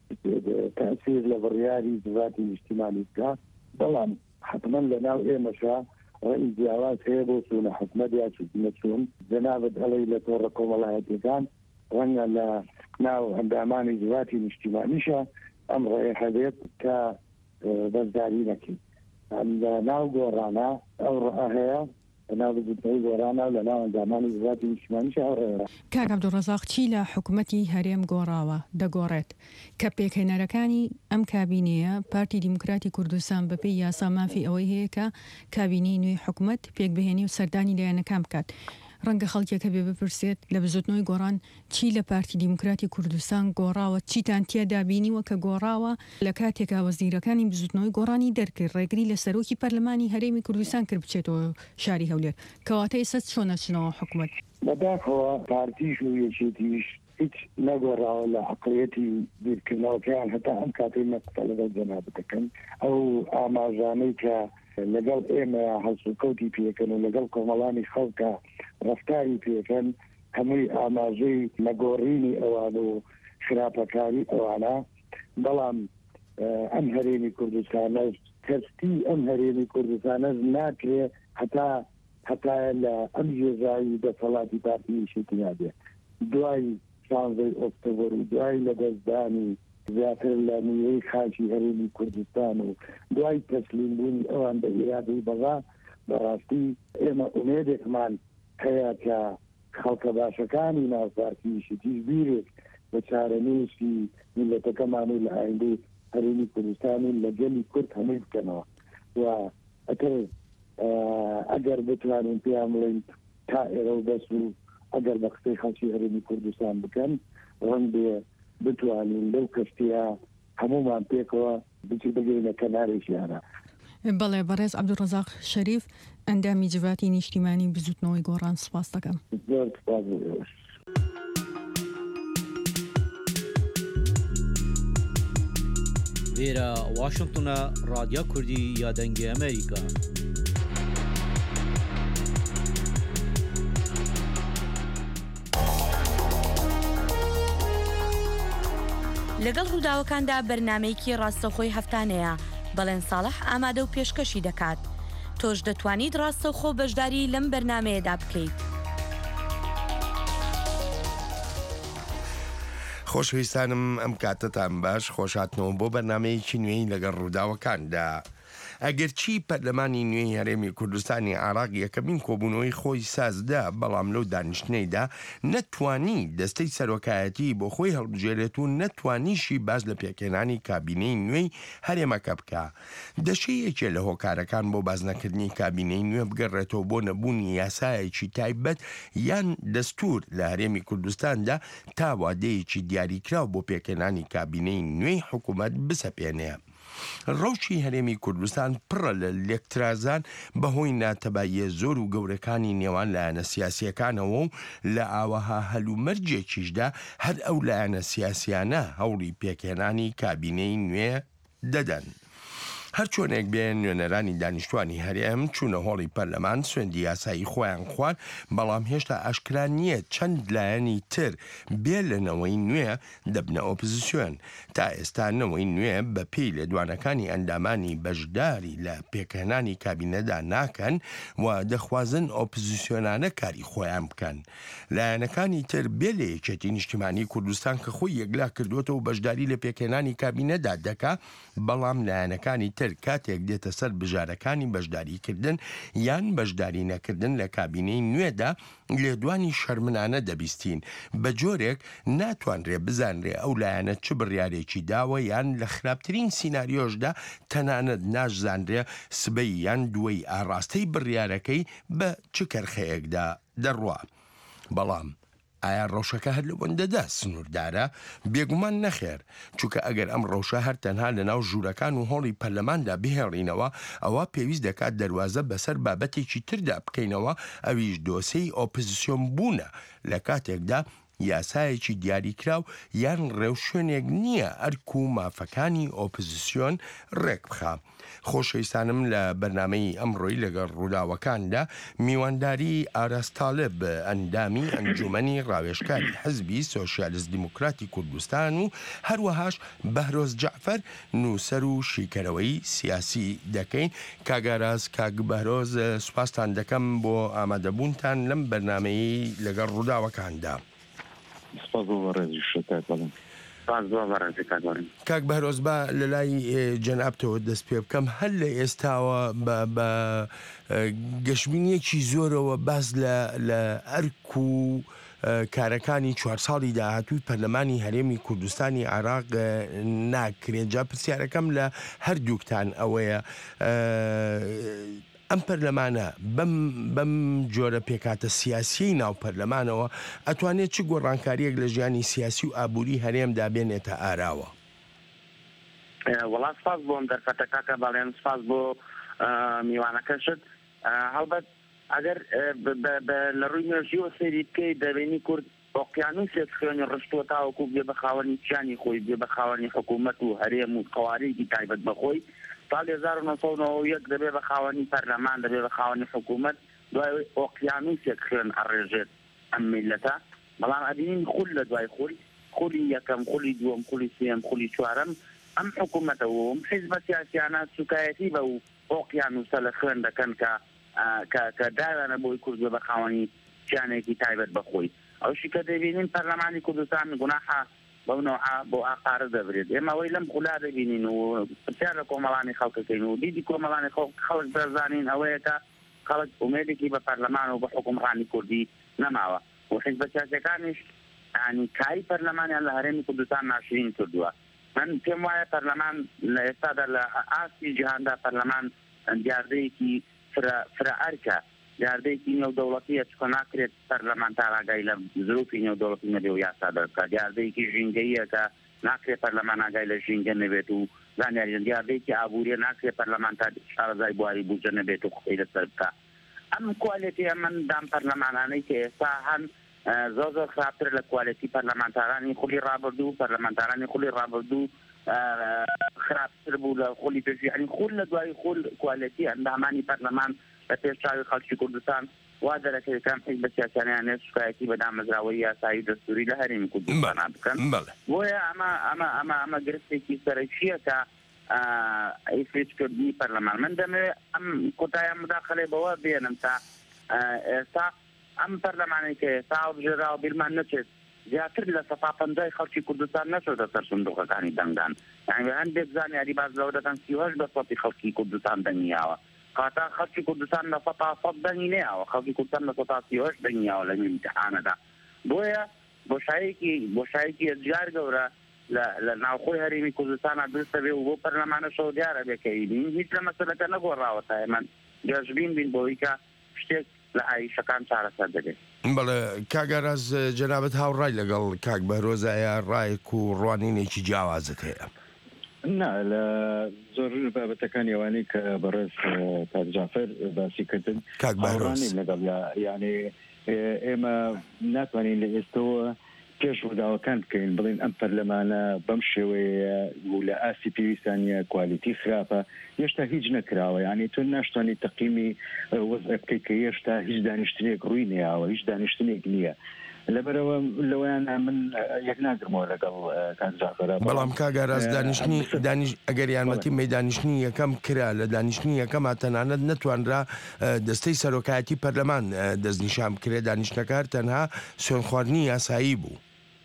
تەئسیر لە بڕیاری جوواتی نیشتیمانی بکات بەڵام حتما لە ناو ئێمەشا ڕەئی جیاواز هەیە بۆ چوونە حکوومەت یا نەچوون جەنابەت ئەڵەی لە تۆڕە کۆمەڵایەتیەکان ڕەنگە لە ناو ئەندامانی جوواتی نیشتیمانیشە ئەم ڕێی هەبێت کە بەشداری نەکەین لە ناو گۆڕانە ئەو ڕە هەیە لە ناو بزوتنەوەی گۆڕانە لە ناو ئەندامانی جوواتی نیشتیمانیش ئەو ڕێیە. کاک عەبدوڵڕەزاق چی لە حکوومەتی هەرێم گۆڕاوە دەگۆڕێت کە پێکهێنەرەکانی ئەم کابینەیە پارتی دیموکراتی کوردستان بەپێی یاسا مافی ئەوەی هەیە کە کابینەی نوێی حکوومەت پێکبهێنی و سەردانی لایەنەکان بکات ڕەنگە خەڵکێکە بێ بپرسێت لە بزوتنەوەی گۆڕان چی لە پارتی دیموکراتی کوردستان گۆڕاوە چیتان تێدا بینیوە کە گۆڕاوە لە کاتێکا وەزیرەکانی بزوتنەوەی گۆڕانی دەرکرد ڕێگری لە سەرۆکی پەرلەمانی هەرێمی کوردستان کرد بچێتەوە شاری هەولێر کەواتە ئێستا چۆنە چنەوە حکوومەت بەداخەوە پارتیش و یەکێتیش هیچ نەگۆڕاوە لە عەقڵیەتی بیرکردنەوەکەیان هەتا ئەم کاتەی مەقسە لەگەڵ جەنابەتەکەن ئەو ئاماژانەی کە لەگەڵ ئێمە هەڵسوکەوتی پێکەن و لەگەڵ کۆمەڵانی خەڵکە ڕەفتاری پێکەن هەمووی ئاماژەی نەگۆڕینی ئەوان و خراپەکاری ئەوانە بەڵام ئەم هەرێمی کوردستانە کەستی ئەم هەرێمی کوردستانە ناکرێ هەتا هەتا لە ئەم ژێژایی دەسەڵاتی پارتیشتی نابێ دوای شانزەی ئۆکتۆبەر و دوای لەدەستدانی زیاتر لە نیوەی خاچی هەرێمی کوردستان و دوای تەسلیمبوونی ئەوان بە ئیرادەی بەغا بەڕاستی ئێمە ئومێدێکمان هەیە کە خەڵکە باشەکانی ناو پارتیشتیش بیرێک بە چارەنووسی میلەتەکەمان و لە ئایندەی هەرێمی کوردستان و لە گەلی کورد هەمووی بکەنەوە و ئەتر ئەگەر بتوانین پێیان بڵێن تا ئێرە و بەس و ئەگەر بە قسەی خەڵکی هەرێمی کوردستان بکەن ڕەنگ بێ بتوانین لەو کەشتیە هەمومان پێکەوە بچی بگەینە کەنارێکیانە. بەڵێ بەڕێز عەبدوڕەزاق شەریف ئەندامی جوواتی نیشتیمانی بزوتنەوەی گۆڕان سوپاس دەکەم. زۆر سوپاس بۆ وێرە واشنگتنە رادیا کوردی یادەنگی ئەمریکا. لەگەڵ ڕووداوەکاندا بەرنامەیەکی ڕاستەوخۆی هەفتانەیە بەڵێن ساڵح ئامادە و پێشکەشی دەکات. تۆش دەتوانیت ڕاستەوخۆ بەشداری لەم بەرنمەیەدا بکەیت. خۆشەویستانم ئەم کاتتان باش خۆشاتنەوە بۆ بەرنمەیەکی نوێی لەگەڵ ڕووداوەکاندا. ئەگەرچی پەرلەمانی نوێی هەرێمی کوردستانی عێراق یەکەمین کۆبوونەوەی خۆی سازدا، بەڵام لەو دانیشتنەیدا نەتوانی دەستەی سەرۆکایەتی بۆ خۆی هەڵبژێرێت و نەتوانیشی باز لە پێکێنانی کابینەی نوێی هەرێمەکە بکە. دەشەیەکێ لە هۆکارەکان بۆ بازنەکردنی کابینەی نوێ بگەڕێتەوە بۆ نەبوونی یاسایەکی تایبەت یان دەستور لە هەرێمی کوردستاندا تا وادەیەکی دیاریکراو بۆ پێکێنانی کابینەی نوێی حکوومەت بسەپێنێ. ڕەوشی هەرێمی کوردستان پڕە لە لێکترازان بەهۆی ناتەباییە زۆر و گەورەکانی نێوان لایەنە سیاسیەکانەوە و لە ئاوەها هەلومەرجێکیشدا هەر ئەو لایەنە سیاسیانە هەوڵی پێکێنانی کابینەی نوێ دەدەن. هەر چۆنێک بێن نوێنەرانی دانیشتوانی هەرێم چوونە هۆڵی پەرلەمان سوێندی یاسایی خۆیان خوارد، بەڵام هێشتا ئاشکرا نییە چەند لایەنی تر بێ لەنەوەی نوێ دەبنە ئۆپۆزیسیۆن. تا ئێستا نەوەی نوێ بە پێی لێدوانەکانی ئەندامانی بەشداری لە پێکهێنانی کابینەدا ناکەن و دەخوازن ئۆپۆزیسیۆنانە کاری خۆیان بکەن. لایەنەکانی تر بێ لە یەکێتی نیشتیمانی کوردستان کە خۆی یەکلا کردوێتەوە و بەشداری لە پێکهێنانی کابینەدا دەکا، بەڵام لایەنەکانی تر کاتێک دێتە سەر بژارەکانی بەشداریکردن یان بەشداری نەکردن لە کابینەی نوێدا لێدوانی شەرمنانە دەبیستین. بە جۆرێک ناتوانرێ بزانرێ ئەو لایەنە چ بڕیارێکی داوە یان لە خراپترین سیناریۆشدا تەنانەت ناشزانرێ سبەی یان دووەی ئاڕاستەی بڕیارەکەی بە چ کەرخەیەکدا دەڕوا. بەڵام ئایا ڕەوشەکە هەر لە وەندەدا سنووردارە؟ بێگومان نەخێر، چونکە ئەگەر ئەم ڕەوشە هەر تەنها لە ناو ژوورەکان و هۆڵی پەرلەماندا بهێڵینەوە، ئەوە پێویست دەکات دەواازە بەسەر بابەتێکی تردا بکەینەوە، ئەویش دۆسەی ئۆپۆزیسیۆن بوونە لە کاتێکدا یاسایەکی دیاریکراو یان ڕێوشوێنێک نییە ئەرک و مافەکانی ئۆپۆزیسیۆن ڕێک بخە. خۆشەویستانم لە بەرنامەی ئەمڕۆی لەگەڵ ڕووداوەکاندا میوانداری ئاراستاڵب ئەندامی ئەنجومەنی ڕاوێژکاری حزبی سۆشیالیست دیموکراتی کوردستان و هەروەهاش بەهرۆز جەعفەر نووسەر و شیکەرەوەی سیاسی دەکەین. کاگاراز کاک بەهرۆز سوپاسان دەکەم بۆ ئامادەبوونتان لەم بەرنامەی لەگەڵ ڕووداوەکاندا. کاک بەهرۆز با لە لای جەنابتەوە دەست پێ بکەم، هەر لە ئێستاوە بە گەشتبینیەکی زۆرەوە باز لە ئەرک و کارەکانی چوار ساڵی داهاتووی پەرلەمانی هەرێمی کوردستانی عێراق ناکرێت. جا پرسیارەکەم لە هەردووکتان ئەوەیە، ئەم پەرلەمانە بەم جۆرە پێکاتە سیاسی ناو پەرلەمانەوە ئەتوانێت چ گۆڕانکاریەک لە ژیانی سیاسی و ئابووری هەرێمدا بێنێتە ئاراوە؟ وەڵام سپاس بۆم دەرفەتەکە بەڵێن سپاس بۆ میوانەکەشت. هەڵبەت ئەگەر لە ڕووی نوێژیەوە سەیری بکەیت دەبینی کورد ئۆقیانوسێک خوێنی ڕشتووە تاوەکو بێ بە خاوەنی پیانی خۆی، بێ بە خاوەنی حکوومەت و هەرێم و قەوارێکی تایبەت بەخۆی. ساڵی هەزار و نۆ سەد و نۆڤە و یەک دەبێ بە خاوەنی پەرلەمان، دەبێ بە خاوەنی حکوومەت، دوای ئۆقیانوسێک خوێن ئەڕێژێت ئەم میلەتە. بەڵام ئەبینین خول لە دوای خول، خولی یەکەم، خولی دووەم، خولی سێم، خولی چوارەم، ئەم حکوومەتەوە و حیزبە سیاسیانە سوکایەتی بە و ئۆقیانوسە لە خوێن دەکەن کە داوێنە بۆی کورد بە خاوەنی پیانێکی تایبەت بەخۆی. ئەوشی کە دەبینین پەرلەمانی کوردستان گوناحە بەو نەوعە بۆ ئاقارە دەبرێت. ئێمە ئەوەی لەم خولا دەبینین و پرسیار لە کۆمەڵانی خەڵکەکەین و دیدی کۆمەڵانی خەڵک بەرزانین ئەوەیە کە خەڵک ئومێدێکی بە پەرلەمان و بە حکومڕانی کوردی نەماوە و حیزبە سیاسیەکانیش ینی کاری پەرلەمانیان لە هەرێمی کوردستان ناشرین کردووە. من پێم وایە پەرلەمان لە ئێستادا لە ئاستی جیهاندا پەرلەمان دیاردەیەکی فرەعەرکە دیاردەیەکی نێودەوڵەتیە چکە ناکرێت پەرلەمانتار ئاگای لە زروفی نێودەوڵەتی نەبێ و یاسا دەکات دیاردەیەکی ژینگەیە کە ناکرێت پەرلەمان ئاگای لە ژینگە نەبێت و زانیاریان دیاردەیەکی ئابوووریە ناکرێت پەرلەمانتار شارەزای بواری بوجە نەبێت و قسەی لەسەر بکە ئەم کوالیتیە من دام پەرلەمانانەی کە ئێستا هەن زۆر زۆر خراپتر لە کوالیتی پەرلەمانتارانی خولی ڕابردوو پەرلەمانتارانی خولی ڕابردوو خراپتر بوو لە خولی پێشوی ینی خول لە دوای خول کوالیتی ئەندامانی پەرلەمان لە پێش چاوی خەڵکی کوردستان وا دەرەکەیەکان حیزب سیاسییانیان شکایەتی بە دامەزراوەی یاسایی دەستوری لە هەرێمی کوردستان بکەن بۆیە ئەمە ئەمە ئەمە ئەمە گرفتێکی سەرەکیە کە ئیفریچکردنی پەرلەمان من دەمێ ئەم کۆتایە مداخەلەی بەوە بێنم تا ئێستا ئەم پەرلەمانێک کە ئێستا هەڵبژێراوە بیرمان نەچێت زیاتر لە سەفا پەنجای خەڵکی کوردستان نەچۆتە سەر سندوقەکانی دەنگدان یعنی هەندێک زانیاری باز لەوە دەکەن سی و هەشت بە سەدی خەڵکی کوردستان دەنگیاوە کاتا خەڵکی کوردستان لە سەدا سەد دەنگی نەیاوە خەڵکی کوردستان لە سەدا سی و هەشت دەنگیاوە لە ئیمتحانەدا بۆیە بۆشایەکی بۆشایەکی یەکجار گەورە لە ناوخۆی هەرێمی کوردستانە دروستە بێ و بۆ پەرلەمانەشەوە دیارە بێکەی بین هیچ لە مەسەلەکە نەگۆڕاوە تا ئێمە گەشتبین بین بۆی کە شتێک لە ئایشەکان چارەسەر دەبێت بەڵێ کاگەراز جەنابەت هاوڕای لەگەڵ کاک بەهرۆزایە ڕایەک و ڕوانینێکی جیاوازت هەیە نا لە زۆر بابەتەکانی ئەوانەی کە بەڕێز کاک جافەر باسی کردن کاک بەهرۆز لەگەڵ یعنی ئێمە ناتوانین لە ئێستەوە پێش ڕووداوەکان بکەین بڵین ئەم پەرلەمانە بەم شێوەیە و لە ئاسی پێویستانیە کوالیتی خراپە هێشتا هیچ نەکراوە یعنی تۆ ناشتوانانی تەقیمی وەزع بکەیت کە هێشتا هیچ دانیشتنێک ڕووی نەیاوە هیچ دانیشتنێک نییە لەبەرەوە لەوەیان من یەک ناگرمەوە لەگەڵ کانجافەرە بەڵام کاگاراز دانیشتنی دانیش ئەگەر یارمەتی مەی دانیشتنی یەکەم کرا لە دانیشتنی یەکەم تەنانەت نەتوانرا دەستەی سەرۆکایەتی پەرلەمان دەستنیشان بکرێت دانیشتەکار تەنها سوێن خواردنی یاسایی بوو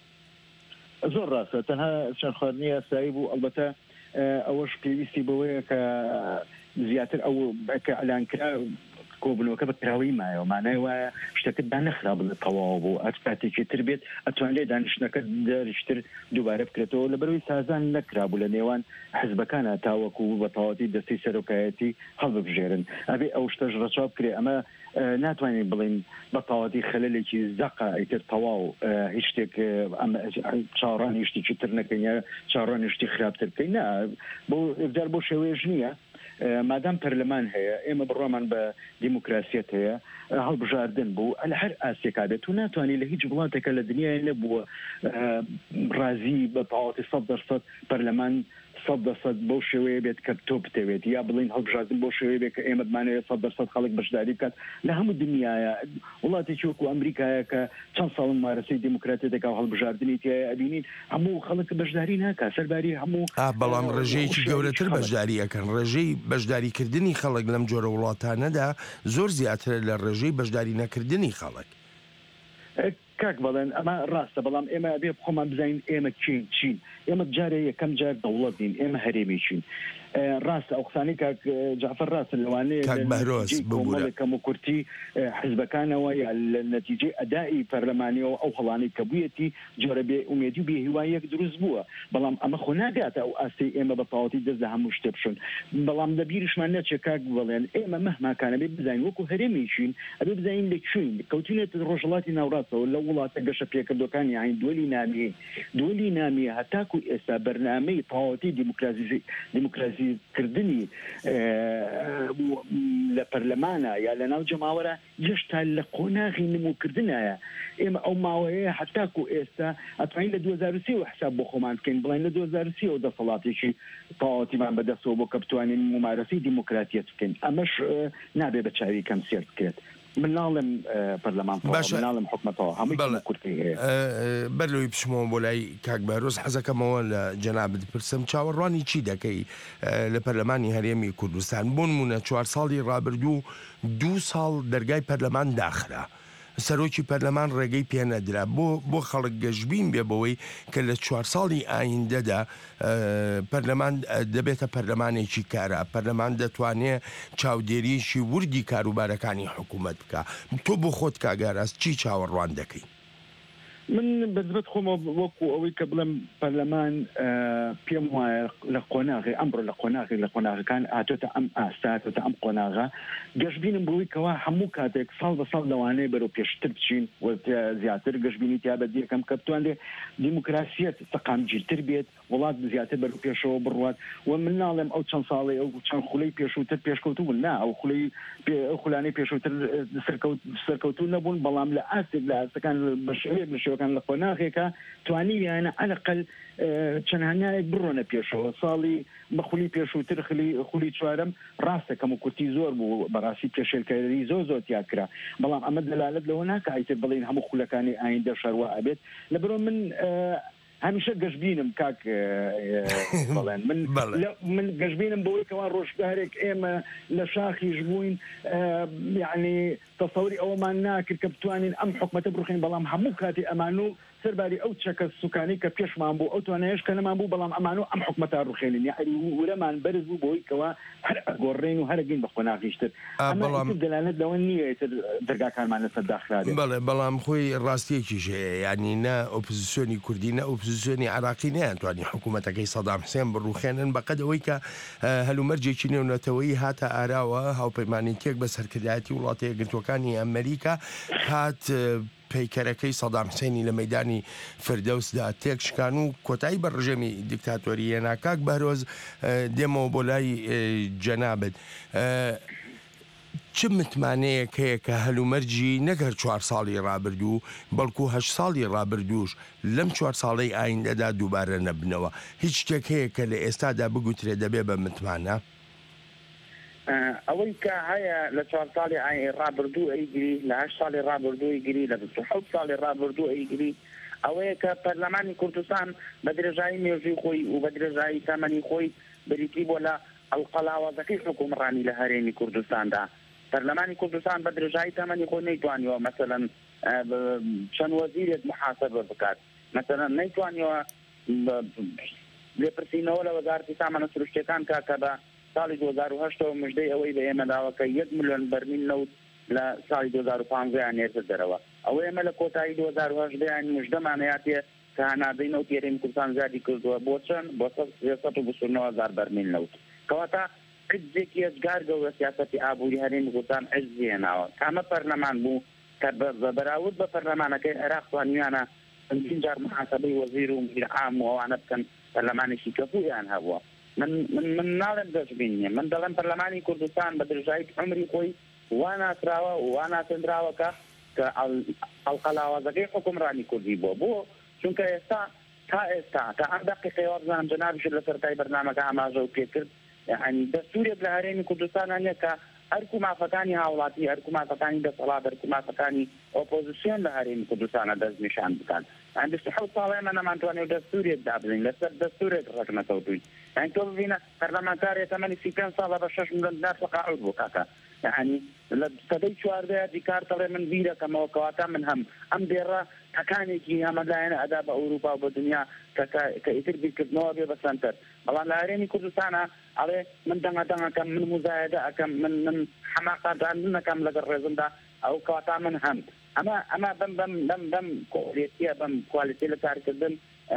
زۆر ڕاستە تەنها سوێن خواردنی یاسایی بوو ئەلبەتە ئەوەش پێویستی بەوەیە کە زیاتر ئەو کە ئەلانکرا کۆبنەوەکە بە کراوەی مایەوە مانای وایە شتەکەتدا نەخرا بڵێ تەواو بوو ئەت کاتێکی تر بێت ئەتوانێت دانیشتەکە دەریشتر دووبارە بکرێتەوە لەبەرەوەی سازان نەکرابوو لە نێوان حزبەکانە تاوەکو بە تەواوەتی دەستەی سەرۆکایەتی هەڵببژێرن ئەبێ ئەو شتەش ڕەچاو بکرێ ئەمە ناتوانین بڵین بە تەواوەتی خەلەلێکی زەقا ئیتر تەواو هیچ شتێک چاوەڕانی شتێکی تر نەکەین یا چاوەڕانی شتی خراپتر بکەین نا بۆ ئێفدار بۆ شێوەیەش نییە مادام پەرلەمان هەیە ئێمە بڕۆمان بە دیموکراسیەت هەیە هەڵبژاردن بوو لە هەر ئاسێکا دێت و ناتوانانی لە هیچ وڵاتێکە لە دنیای نەبووە ڕازی بە تەواوەتی سەد دەرسەد پەرلەمان سەد دەرسەد بۆ شێوەیە بێت کە تۆ بتەوێت یا بڵین هەڵبژاردن بۆ شێوەیە بێت کە ئێمە بمانەوێت سەد دەرسەد خەڵک بەشداری بکات لە هەموو دنیایە وڵاتێکی وەکو ئەمریکایە کە چەند ساڵ ممارەسەی دیموکراتیەکە و هەڵبژاردننی تایە ئەبینین هەموو خەڵک بەشداری ناکات سەرباری هەموو بەڵام ڕێژەیەکی گەورەتر بەشداریەکەن ڕێژەی بەشداریکردنی خەڵک لەم جۆرە وڵاتانەدا زۆر زیاتر لە ڕێژەی بەشداری نەکردنی خەڵک کاک بەڵێن ئەمە ڕاستە بەڵام ئێمە بێ خۆمان بزانین ئێمە چین چین ئێمە جارێ یەکەم جار دەوڵەتین ئێمە هەرێمی چین ڕاستە ئەو قسانی کاک جعفەر ڕاستە لەوانەیە کەم و کورتی حزبەکانەوە یا لە نەتیجەی ئەدای پەرلەمانیەوە ئەو هەڵانەی کە بوویەتی جۆرە بێ ئومێدی و بێهیواییەک دروست بووە بەڵام ئەمە خۆ ناگاتە ئەو ئاستی ئێمە بە تەواوەتی دەست لە هەموو شتێ بشون بەڵام لە بیرشمان نەچێت کاک بڵێن ئێمە مەهماکانە بێ بزانین وەکو هەرێمی چین ئەبێ بزانین لەکوێین کەوتونێت ڕۆژهەڵاتی ناوڕاستەوە لە وڵاتە گەشە پێکردەکانی یاین دووەلی نامیە دووەلی نامیە هەتاکو ئێستا بەرنامەی تەواوەتی دیموکراسی دیموکراسیکردنی لە پەرلەمانە یا لە ناو جەماوەرە هێشتا لە قۆناغی نموکردنایە ئێمە ئەو ماوەیە هەتاکو ئێستا ئەتوانین لە دوو هەزار و سێ حساب بۆ خۆمان بکەین بڵین لە دوو هەزار و سێ و دەسەڵاتێکی تەواوەتیمان بەدەستەوە بۆ کە بتوانین ممارەسەی دیموکراتیەت بکەین ئەمەش نابێ بە چاوی کەم سێر بکرێت من ناڵم پەرلەمان ناڵم حکومەتەوە هەمووی کورتی هەیە بەرلەوەی پشمەوە بۆ لای کاک بەهرۆز حەزەکەمەوە لە جەنابەت پرسم چاوەڕوانی چی دەکەی لە پەرلەمانی هەرێمی کوردستان بۆ نمونە چوار ساڵی ڕابردوو دوو ساڵ دەرگای پەرلەمان داخرا سەرۆکی پەرلەمان ڕێگەی پێنەدرا بۆ بۆ خەڵک گەشتبین بێ بەوەی کە لە چوار ساڵی ئایندەدا پەرلەمان دەبێتە پەرلەمانێکی کارە پەرلەمان دەتوانێت چاودێریشی وردی کاروبارەکانی حکوومەت بکە تۆ بۆ خۆت کاگاراست چی چاوەڕوان دەکەی من بەزبەت خۆمە وەکو ئەوەی کە بڵم پەرلەمان پێم وایە لە قۆناغی ئەمڕۆ لە قۆناغی لە قۆناغەکان ئاتۆتە ئەم ئاستاتۆتە ئەم قۆناغا گەشتبینم بۆی کەوا هەموو کاتێک ساڵ بە ساڵ لەوانەیە بەرەو پێشتر بچین زیاتر گەشتبینی تیا بە دیەکەم کە بتوانێ دیموکراسیەت سەقامگیرتر بێت وڵات زیاتر بەرەو پێشەوە بڕوات و من ناڵێم ئەو چەند ساڵی ئەو چەند خولەی پێشووتر پێشکەوتو بوون نا ئەو خولەی ئەو خولانەی پێشووتر سەرکەوتو نەبوون بەڵام لە ئاستێک لە ئاستەکان بە شێوەیەک لە شێوەکان لە قۆناغێکە توانیویانە عەلەقەل چەند بڕۆنە پێشەوە ساڵی بەخولی پێشووتر خولی چوارەم ڕاستە کەم و کورتی زۆر بوو بەڕاستی پێشێلکەری زۆر زۆر تیاکرا بەڵام ئەمە دەلالەت لەوە ناکە ئایتر بڵین هەموو خولەکانی ئایندە شەڕوا ئەبێت لەبەرۆ من هەمیشە گەشتبینم کاک بڵێن من من گەشتبینم بەوەی کەوا ڕۆژگارێک ئێمە لە شاخیش بووین یعنی تەسەوری ئەوەمان ناکرد کە بتوانین ئەم حکومەتە بڕوخین بەڵام هەموو کاتی ئەمان و سەرباری ئەو چەکە سوکانی کە پێشمان بوو ئەو توانایش کە نەمان بوو بەڵام ئەمان و ئەم حکومەتا ڕوخێنین یعنی ورەمان بەرز بوو بۆی کەوا هەر ئەگۆڕێن و هەرگین بە قۆناغیشتر ئەمە دەلالەت لەوە نییە تر دەرگاکانمان لەسەر داخرابێت بەڵێ بەڵام خۆی ڕاستیەکیش هەیە یعنی نە ئۆپۆزیسیۆنی کوردی نە ئۆپۆزیسیۆنی عراقی نەیانتوانی حکوومەتەکەی سەدام حوسێن بڕوخێنن بەقەدەوەی کە هەلومەرجێکی نێونەتەوەی هاتە ئاراوە هاوپەیمانیتێک بە سەرکردایەتی وڵاتە یەکگرتوەکانی ئەمریکا هات پیکەرەکەی سەدام حوسێنی لە مەیدانی فردەوسدا تێک شکان و کۆتایی بە ڕژێمی دیکتاتۆری هێنا کاک بەهرۆز دێمەوە بۆ لای جەنابەت چ متمانەیەک هەیە کە هەلومەرجی نەگەر چوار ساڵی ڕابردوو بەڵکو هەشت ساڵی ڕابردووش لەم چوار ساڵەی ئایندەدا دووبارە نەبنەوە هیچ شتێک هەیە کە لە ئێستادا بگوترێ دەبێ بە متمانە ئەوەی کە هەیە لە چوار ساڵی ڕابردوو ئەیگری لە هەشت ساڵی ڕابردوو ئەیگری لە حەوت ساڵی ڕابردوو ئەیگری ئەوەیە کە پەرلەمانی کوردستان بە درێژایی مێژووی خۆی و بە درێژایی تەمەنی خۆی بریتی بۆ لە ئەڵقەڵاوازەکەی حکومڕانی لە هەرێمی کوردستاندا پەرلەمانی کوردستان بە درێژایی تەمەنی خۆی نەیتوانیەوە مەسەلەن چەند وەزیرێک محاسبە بکات مەسەلەن نەیتوانیەوە لێپرسینەوە لە وەزارەتی سامانە سروشتیەکان کە کە بە ساڵی دو هەزار و هەشت مژدەی ئەوەی بە ئێمە داوەکە یەک ملیۆن بەرمیل نەوت لە ساڵی دو هەزار و پانزدە نێردە دەرەوە ئەوە ئێمە لە کۆتایی دو هەزار و هەشت مژدەمان هەیەتێ کە هەنادەی نەوت هەرێمی کوردستان زیادی کردووە بۆ چەند بۆ سەد و بیست و نۆ هەزار بەرمیل نەوت کەواتە عجزێکی ێزگار گەورە سیاسەتی ئابووری هەرێمی کوردستان عجزی هێناوە کامە پەرلەمان بوو کە بەراورد بە پەرلەمانەکەی عێراق توانیانە چەندین جار محاسبەی وەزیر و مدیر عام و ئەوانە بکەن پەرلەمانێکی کەفویان هەبووە من من من ناڵێم دەستبین نیە من دەڵێم پەرلەمانی کوردستان بە درێژایی عمری خۆی وا ناسراوە و وا ناسێنراوەکە کە ئەڵقەڵاوازەکەی حکومڕانی کوردی بووە بۆ چونکە ئێستا تا ئێستا تا ئەم دەقیقەیەوە بزانم جەنابیش لە سەرەتای بەرنامەکە ئاماژە و پێکرد یعنی دەستورێک لە هەرێمی کوردستان هەیە کە هەرکو مافەکانی هاوڵاتی هەرکو مافەکانی دەسەڵات هەرکو مافەکانی ئۆپۆزیسیۆن لە هەرێمی کوردستانە دەست نیشان بکات ئەم بیست و حەوت ساڵ ئێمە نەمانتوانێت دەستورێک دابڵین لەسەر دەستورێک ڕەت نەکەوتووی یعنی تۆ ببینە پەرلەمانتارێک تەمەنی سی پێنج ساڵە بە شەش ملیۆن دینار تەقاعود بوو کاکە یعنی لە سەدەی چواردەیە دیکار دەڵێ من بیرەکەمەوە کەواتە من هەم ئەم دێڕە تەکانێکی ئەمەلایەنە ئەدا بە ئەوروپا و بە دنیا کە ئیتر بیرکردنەوە بێ بەسەرتر بەڵام لە هەرێمی کوردستانە ئەڵێ من دەنگە دەنگەکەم من مزایدە ئەەکەم من من حەماقادان نەکەم لەگەڵ ڕێزمدا ئەو کەواتە من هەم ئەمە ئەمە بم بم بم بم کۆڵێتیە بم کوالیتی لە کارکردن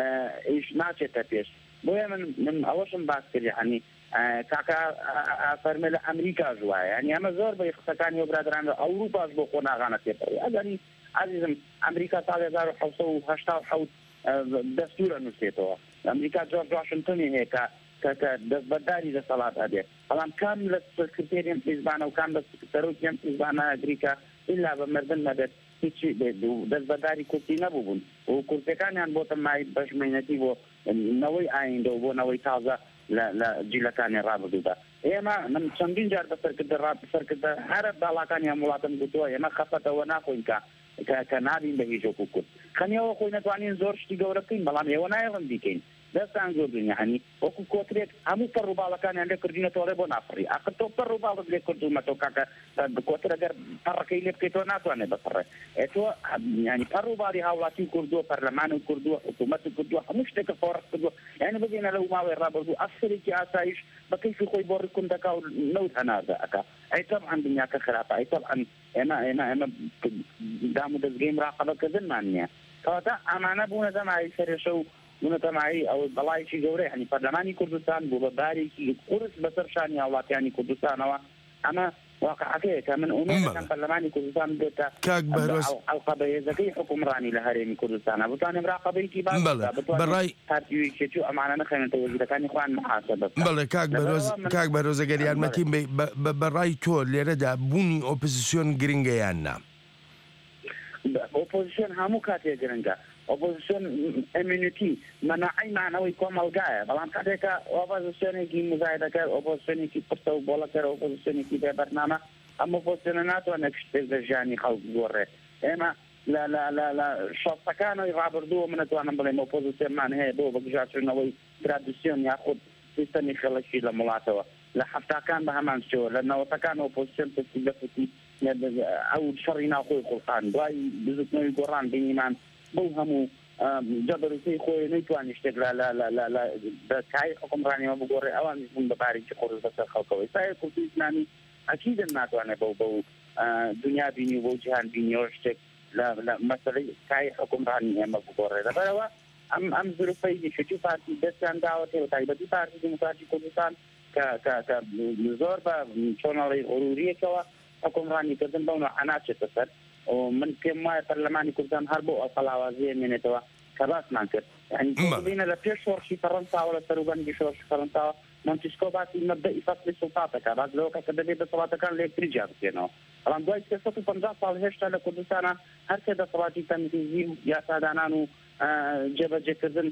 ئیش ناچێتە پێش بۆیە من من ئەوەشم باس کرد یعنی کاکە فەرمێ لە ئەمریکا ژوایە یعنی ئەمە زۆر بە قسەکانی و برادران لە ئەوروپاش بۆ خۆ ناغانە تێپەڕی ئەگەری عزیزم ئەمریکا ساڵی هەزار و حەوت سەد و هەشتا و حەوت دەستورە نووسێتەوە ئەمریکا جۆرج واشنتنی هەیە کە کە دەستبەرداری دەسەڵات هەبێت بەڵام کام لە سکرتێریەم حیزبانە و کام لە سەرۆکیەم حیزبانە ئەگریکا ئیلا بە مردن نەبێت هیچی دەستبەرداری کورتی نەبوو بوون و کورتەکانیان بۆتە مای بەشمێنەتی بۆ نەوەی ئایندە و بۆ نەوەی تازە لە جیلەکانی ڕابردوودا ئێمە من چەندین جار بەسەرکردە ڕابسەرکردە هەرە باڵاکانی هەم وڵاتم گوتووە ئێمە خەفەتەوە ناخۆین کە کە نابین بە هیچ وەکو کورد خەنیەوە خۆی نەتوانین زۆر شتی گەورە بکەین بەڵام ئێوە نایڵم بیکەین دەستان زۆر دنیا هەنی وەکو کۆترێک هەموو پەڕ و باڵەکانیان لێ کردینەتەوە بۆ نافڕی ئاخر تۆ پەڕ و باڵت لێ کردومەتەوە کاکە کۆتر ئەگەر پەڕەکەی لێ بکەیتەوە ناتوانێت بپەڕێ تۆ ینی پەڕ و باڵی هاوڵاتی کردووە پەرلەمان کردووە حکوومەت کردووە هەموو شتێکە فۆڕ کردووە یعنی ببینە لەو ماوەی ڕابردوو ئەفسەرێکی ئاسایش بە کەیفی خۆی بۆ ڕکم دەکا و نەوت هەناردە ئەکا ئەی تەبعاً دنیاکە خراپە ئەی تەبعاً ئێمە ئێمە ئێمە دام و دەستگەی مراقەبەکردنمان نییە کەواتە ئەمانە بوونە دەمایی سەرێشە و بوونە دەمایی ئەو بەڵایکی گەورەی هەنی پەرلەمانی کوردستان بوو بە بارێکی قورس بەسەر شانی هاوڵاتیانی کوردستانەوە ئەمە واقعەکەیە کە من ئومێدەکەم پەرلەمانی کوردستان بێتە ئەڵقە بەهێزەکەی حکومڕانی لە هەرێمی کوردستانە بتوانێت ڕاقەبەیەکی بەڕای پارتیویکێتی و ئەمانە نەخێنێتە وەزیرەکانی خوان محاسەبە بەڵێ کاک بەرۆز ئەگەر یارمەتیم بەڕای تۆ لێرەدا بوونی ئۆپۆزیسیۆن گرنگە یان نا؟ ئۆپۆزیسیۆن هەموو کاتێک گرنگە. ئۆپۆزیسیۆن ئەمینیتی مەناعی مانەوەی کۆمەڵگایە، بەڵام کاتێکە ئۆپۆزیسیۆنێکی مزایدەکە ئۆپۆزیسیۆنێکی پرتە و بۆڵەکەر ئۆپۆزیسیۆنێکی بێبەرنامە ئەم ئۆپۆزیسیۆنە ناتوانێت شتێک لە ژیانی خەڵک بگۆڕێت. ئێمە لە شەڕسەکانەوەی ڕابردووە من نەتوانم بڵێم ئۆپۆزیسیۆنمان هەیە بۆ بەگژاچوونەوەی ترادیسیۆن یاخود سیستەمی خەڵکی لە وڵاتەوە. لە حەفتاکان بە هەمان شێوە، لە نەوەتەکان ئۆپۆزیسیۆن پستی بەفتی ئەو شەڕی ناخۆی خوڵقان دوای بزوتنەوەی گۆڕان بینیمان بەو هەموو جەبەرەکەی خۆی نەیتوانی شتێک بە کای حکومڕانیەوە بگۆڕێ، ئەوانیش بوون بە بارێکی قورس بەسەر خەڵکەوەی. سایە کوردی ئیسلامی ئەکیدن ناتوانێت بەو بەو دنیا بینی و بەو جیهان بینیەوە شتێک لە مەسەلەی کای حکومڕانی ئێمە بگۆڕێ. لەبەرەوە ئەم ئەم زروفەی یەکێتی و پارتی دەستیان داوەتەوە تایبەتی پارتی دیموکراتی کوردستان کە زۆر بە چۆنەڵی غروریەکەوە حکومڕانیکردن بەو نوع ناچێتە سەر. من پێم وایە پەرلەمانی کوردستان هەر بۆ ئەڵقەڵاوازیە مێنێتەوە کە باسمان کرد. یعنی بینە لە پێش شۆڕشی فەڕەنساوە لە سەروبەندی شۆڕشی فەڕەنساوە مۆنتسکۆ باسی مەبدەئی فەصلی سوڵتاتەکە، باس لەوە کە دەبێت دەسەڵاتەکان لە یەکتری جیا بکەنەوە. بەڵام دوای سێسەد و پەنجا ساڵ هێشتا لە کوردستانە هەر سێ دەسەڵاتی تەنفیزی و یاسادانان و جێبەجێکردن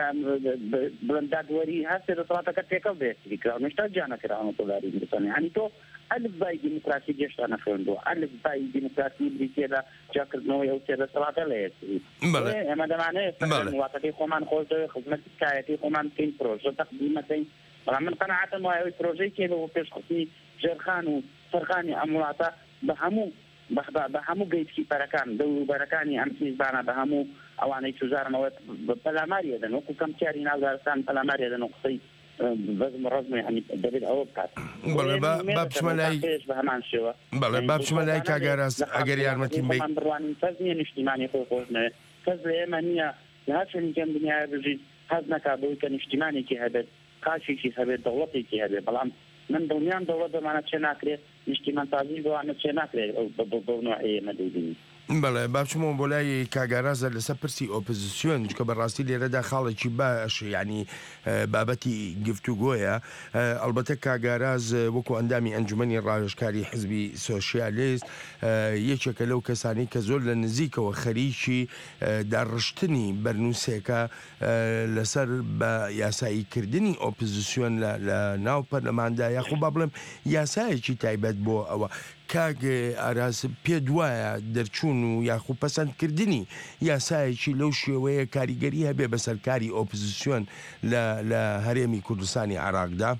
بڵندادوەری هەر سێ دەسەڵاتەکە تێکەڵ بەیەکتری کراون، هێشتا جیا نەکراونە دۆلاری کوردستان. یعنی تۆ ئەلف بای دیموکراسی گەشتا نەخوێندووە، ئەلف بای دیموکراسی بریتێدا جاکردنەوەی ئەو سێ دەسەڵاتە لە یەکتری. ئێمە دەمانەیە وڵاتەکەی خۆمان خۆش خزمەتی تکایەتی خۆمان بکەین، پرۆژە تەقدیمەکەین. بەڵام من قەناعەتم وایە ئەوەی پرۆژەی کێ بۆ پێشخستنی جێرخان و سەرخانی ئەم وڵاتە بە هەموو بە هەموو گەیتکیپەرەکان دەوروبەرەکانی ئەم میزبانە بە هەموو ئەوانەی توزارمەوە پەلاماری دەن، وەکو کەمکاری ناودارستان پەلاماری دەن و قسەی بەزم ڕزمی هەنی دەبێت ئەوە بکات. با بچمە لای بە هەمان شێوە بەڵێ با بچمە لای کاگاراس ئەگەر یارمەتیم بێت بڕوانین کەس نییە نیشتیمانی خۆی خۆشنەوێت، کەس لە ئێمە نییە لە هەر شوێنێکم دنیای بژیت حەز نەکات بەوەی کە نیشتیمانێکی هەبێت، قاشێکی هەبێت، دەوڵەتێکی هەبێت. بەڵام من دڵنیام دەوڵەت بەمانە چێ ناکرێت، نیشتیمان تازی بەوانە چێ ناکرێت بەو نوعی ئێمە دەیبینی. بەڵێ بابچمەوە بۆ لای کاگارازە لەسەر پرسی ئۆپۆزیسیۆن کە بەڕاستی لێرەدا خاڵێکی باش ینی بابەتی گفتوگۆیە. ئەلبەتە کاگاراز وەکو ئەندامی ئەنجومەنی ڕاوێژکاری حزبی سۆشیالیست یەکێکە لەو کەسانی کە زۆر لە نزیکەوە خەریکی داڕشتنی بەرنووسێکە لەسەر بە یاساییکردنی ئۆپۆزیسیۆن لە ناو پەرلەماندا، یاخۆ با بڵێم یاسایەکی تایبەت بۆ ئەوە. کاگ ئاراس پێ دوایە دەرچوون و یاخو پەسەندکردنی یاسایەکی لەو شێوەیە کاریگەری هەبێ بەسەرکاری ئۆپۆزیسیۆن لە هەرێمی کوردستانی عێراقدا؟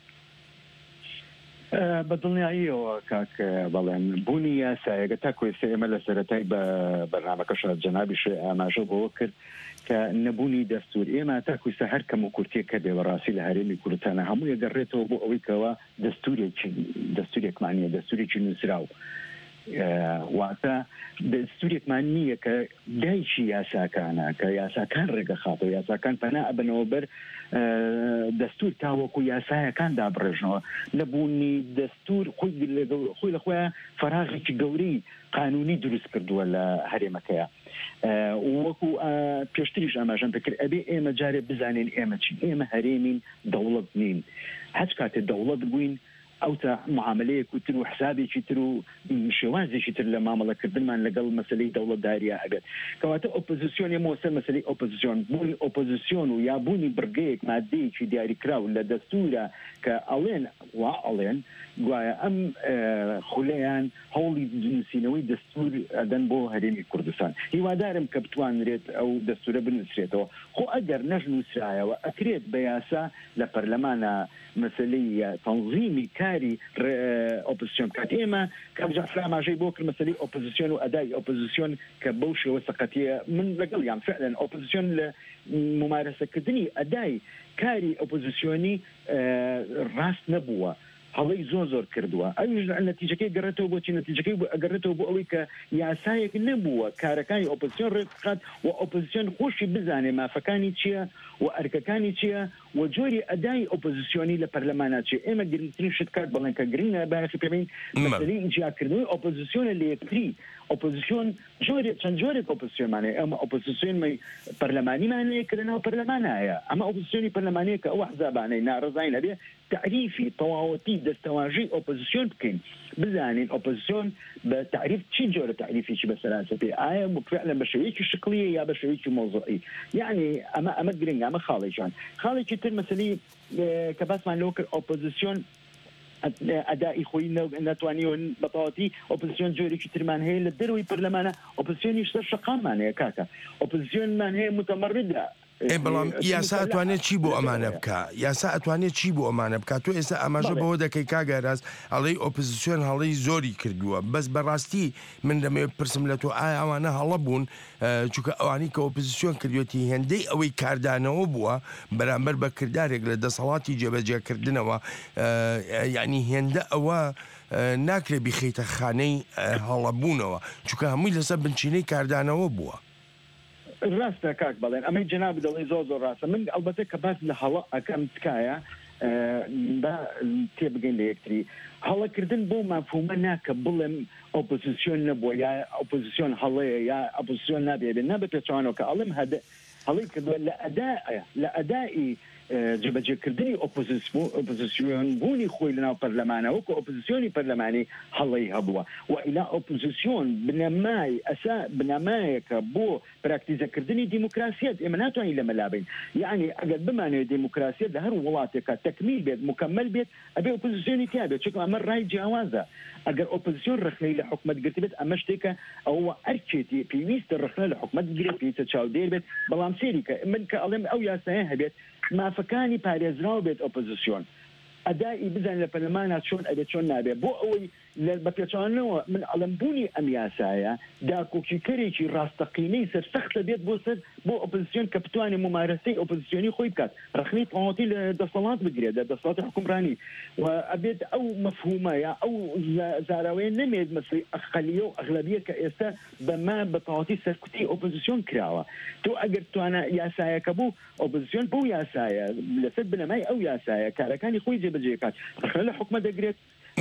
بە دڵنیاییەوە کاک بەڵێن بوونی یاسایەکە تا کوێسە ئێمە لە سەرەتای بە بەرنامەکەش جەنابیش ئاماژە بۆەوە کرد کە نەبوونی دەستور ئێمە تا کوێسە هەر کەم و کورتێک کە بێ بەڕاستی لە هەرێمی کوردستانە هەموو یەگەڕێتەوە بۆ ئەوەی کەەوە دەستورێکی دەستورێکمانە دەستورێکی نووسراو واتە دەستورێکمان نییە کە دایکی یاساکانە کە یاساکان ڕێگە خاتەوە، یاساکان پەنا ئەبنەوە بەر دەستور تاوەکو یاسایەکان دابڕێژنەوە. نەبوونی دەستور خۆی لە خۆیان فەراغێکی گەورەی قانونی دروست کردووە لە هەرێمەکەیە. وەکو پێشتریش ئاماژەم پێکرد ئەبێ ئێمە جارێ بزانین ئێمە چین، ئێمە هەرێمین دەوڵەت نین. هەچ کاتێ دەوڵەت بووین ئەو تا معاملەیەک تر و حسابێکی تر و شێوازێکی تر لە مامەڵەکردنمان لەگەڵ مەسلەی دەوڵەتداریە هەبێت. کەواتە ئۆپۆزیسیۆن ئێمە سەر مەسلەی ئۆپۆزیسیۆن بوونی ئۆپۆزیسیۆن و یابوونی بڕگەیەک مادەیەکی دیاریکراو لە دەستورە کە ئەڵێن وا ئەڵێن گوایە ئەم خولەیان هەوڵی نووسینەوەی دەستور ئەدەن بۆ هەرێمی کوردستان. هیوادارم کە بتوانرێت ئەو دەستورە بنووسرێتەوە. خۆ ئەگەر نەژنووسرایەوە ئەکرێت بە یاسا لە پەرلەمانە مەسلەی تەنظیمی کاری ئۆپۆزیسیۆن بکات. ئێمە کابجا فراماژەی بۆ کرد مەسلەی ئۆپۆزیسیۆن و ئەدای ئۆپۆزیسیۆن کە بەو شێوە سەقەتیە من لەگەڵ یان فعلەن ئۆپۆزیسیۆن لە ممارەسەکردنی ئەدای کاری ئۆپۆزیسیۆنی ڕاست نەبووە. هەڵی زۆر زۆر کردووە ئەوش نەتیجەکەی گەڕێتەوە بۆچی نەتیجەکەی ئەگەڕێتەوە بۆ ئەوەی کە یاسایەک نەبووە کارەکانی ئۆپۆزیسیۆن ڕێکخات و ئۆپۆزیسیۆن خۆشی بزانێ مافەکانی چییە و ئەرکەکانی چییە و جۆری ئەدای ئۆپۆزیسیۆنی لە پەرلەمانە چیە ئێمە گرنگترین شت کات بەڵێن کە گرینگە باسی پێبین مەسەلەی ئیجاکردنەوەی ئۆپۆزیسیۆنە لە یەکتری ئۆپۆزیسیۆن جۆرێک چەند جۆرێک ئۆپۆزیسیۆنمانەیە ئەمە ئۆپۆزیسیۆنی پەرلەمانیمانەیە کردنەوە پەرلەمانایە ئەمە ئۆپۆزیسیۆنی پەرلەمانەیە کە ئەو حزابانەی ناڕزای نەبێ تعریفی تەواوەتی دەستەواژەی ئۆپۆزیسیۆن بکەین بزانین ئۆپۆزیسیۆن بە تعریف چی جۆرە تعریفێکی بەسەرانسە پێ ئایا فعلا بە شێوەیەکی شکلیە یا بە شێوەیەکی مۆزوعی یعنی ئەمە ئەمە گرنگە ئەمە خاڵێکیان خاڵێکی تر مەسەلەی کە باسمان لەوە کرد ئۆپۆزیسیۆن ئەدای خۆی ناتوانیەوە بەتەواوەتی ئۆپۆزیسیۆن جۆرێکی ترمان هەیە لە دەروی پەرلەمانە ئۆپۆزیسیۆنی سەر شەقامانەیە کاکە ئۆپۆزیسیۆنمان هەیە متەمەڕدە بەڵام یاسا ئەتوانێت چی بۆ ئەمانە بکە یاسا ئەتوانێت چی بۆ ئەمانە بکە تۆ ئێستا ئاماژە بەوە دەکەی کاگەراز ئەڵەی ئۆپۆزیسیۆن هەڵەی زۆری کردووە بەس بەڕاستی من دەمەوێت پرسم لە تۆ ئایا ئەوانە هەڵە بوون چونکە ئەوانی کە ئۆپۆزیسیۆن کردوێتی هێندەی ئەوەی کاردانەوە بووە بەرامبەر بە کردارێک لە دەسەڵاتی جێبەجێکردنەوە یعنی هێندە ئەوە ناکرێ بیخیتە خانەی هەڵەبوونەوە چونکە هەمووی لەسەر بنچینەی کاردانەوە بووە ڕاستە کاک بەڵێن ئەمەی جناب دەڵێ زۆر زۆر ڕاستە من ئەلبەتە کە باس لە هەڵە ئەەکەم تکایە با تێبگەین لە یەکتری هەڵەکردن بۆ مافهومە ناکە بڵێم ئۆپۆزیسیۆن نەبووە یا ئۆپۆزیسیۆن هەڵەیە یا ئۆپۆزیسیۆن نابێت نابێ پێچوانەوە کە ئەڵم هەدە هەڵی کردووە لە ئەدا لە ئەدای جێبەجێکردنی ئۆپۆزیسیۆن بوونی خۆی لەناو پەرلەمانە وەکو ئۆپۆزیسیۆنی پەرلەمانی هەڵەی هەبووە و ئیلا ئۆپۆزیسیۆن بنەمای ئەسا بنەمایەکە بۆ پراکتیزەکردنی دیموکراسیەت ئێمە ناتوانین لەمە لابین یعنی ئەگەر بمانێت دیموکراسیەت لە هەر وڵاتێکە تەکمیل بێت مکمل بێت ئەبێ ئۆپۆزیسیۆنی تیا بێت چونکە ئەمە ڕای جیاوازە ئەگەر ئۆپۆزیسیۆن ڕخنەی لە حکومەت گرتی بێت ئەمە شتێکە ئەوە ئەرکێتی پێویستە ڕخنە لە حکومەت گرێت پێویستە چاودێر بێت بەڵام سێریکە من کە ئەڵێم ئەو یاسایە هەبێت مافەکانی پارێزراو بێت ئۆپۆزیسیۆن ئەدای بزان لە پەرلەمانە چۆن ئەبێت چۆن نابێت بۆ ئەوەی بە پێچوانەوە من ئەڵمبوونی ئەم یاسایە داکۆکیکەرێکی ڕاستەقینەی سەرسەختە بێت بۆ سەر بۆ ئۆپۆزیسیۆن کە بتوانێت ممارەسەی ئۆپۆزیسیۆنی خۆی بکات ڕخنەی تەواوەتی لە دەسەڵات بگرێت لە دەسەڵاتی حکومڕانی و ئەبێت ئەو مەفهومە یا ئەو زاراوەیە نەمێت مەسەلەی ئەقەلیە و ئەغلەبیە کە ئێستا بەما بەتەواوەتی سەرکوتی ئۆپۆزیسیۆن کراوە تۆ ئەگەر توانە یاسایەکە بوو ئۆپۆزیسیۆن بۆ یاسایە لەسەر بنەمای ئەو یاسایە کارەکانی خۆی جێبەجێکات ڕخنە لە حکومە دەگرێت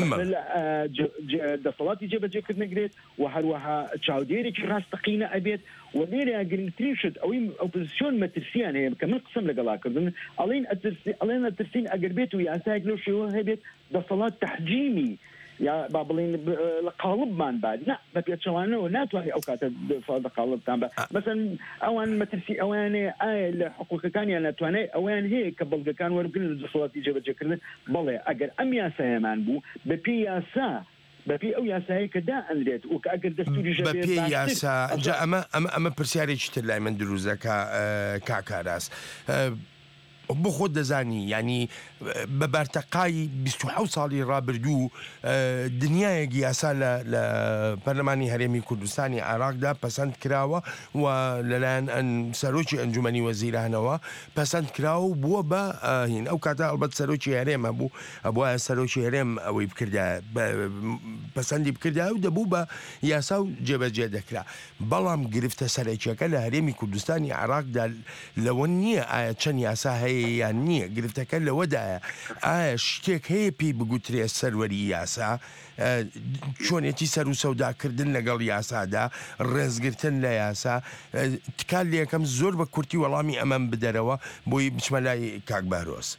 دەسەڵاتی جێبەجێکرد نەگرێت و هەروەها چاودێرێکی ڕاستەقینە ئەبێت و لێرە گرنگترین شت ئەوەی ئۆپۆزیسیۆن مەترسیان هەیە کە من قسم لەگەڵاکردن ئەڵێن ئەڵێن ئەترسین ئەگەر بێت و یاسایەک لەو شێوە هەبێت دەسەڵات تەحجیمی یا با بڵین لە قاڵبمان بعد نه بە پێچەوانەوە ناتوانێت ئەو کاتە لە قاڵبتان بە مەسەن ئەوان مەترسی ئەوانێ ئایا لە حقوقەکانیان ناتوانێت ئەویان هەیە کە بەڵگەکان وەربگرن لە دەسەڵاتی جێبەجێکردن بەڵێ ئەگەر ئەم یاسایەمان بوو بە پێی یاسا بەپی ئەو یاسایی کە دا ئەندرێت و کە ئەگەر دەستوری بەپی یاسا ئەمە ئەمە ئەمە پرسیارێکی تر لای من دروزەکە کاکاراس بۆ خۆت دەزانی ینی بە بەرتەقای بیست و حەوت ساڵی ڕابردوو دنیایەکی یاسا لە پەرلەمانی هەرێمی کوردستانی عێراقدا پەسەند کراوە و لەلایەن سەرۆکی ئەنجومەنی وەزیرانەوە پەسەند کراوە و بووە بە هین ئەو کاتە ئەڵبەت سەرۆکی هەرێمە بوو ئەبووە سەرۆکی هەرێم ئەوەی بکردە پەسەندی بکردە و دەبوو بە یاسا و جێبەجێ دەکرا بەڵام گرفتە سەرەکیەکە لە هەرێمی کوردستانی عێراقدا لەوە نییە ئایا چەند یاسا هەیە یان نییە گرفتەکە لەوەدایە ئایا شتێک هەیە پێی بگوترێ سەروەری یاسا چۆنێتی سەر و سەوداکردن لەگەڵ یاسادا ڕێزگرتن لە یاسا تکال لە یەکەم زۆر بە کورتی وەڵامی ئەمەم بدەرەوە بۆی بچمە لای کاک بارۆس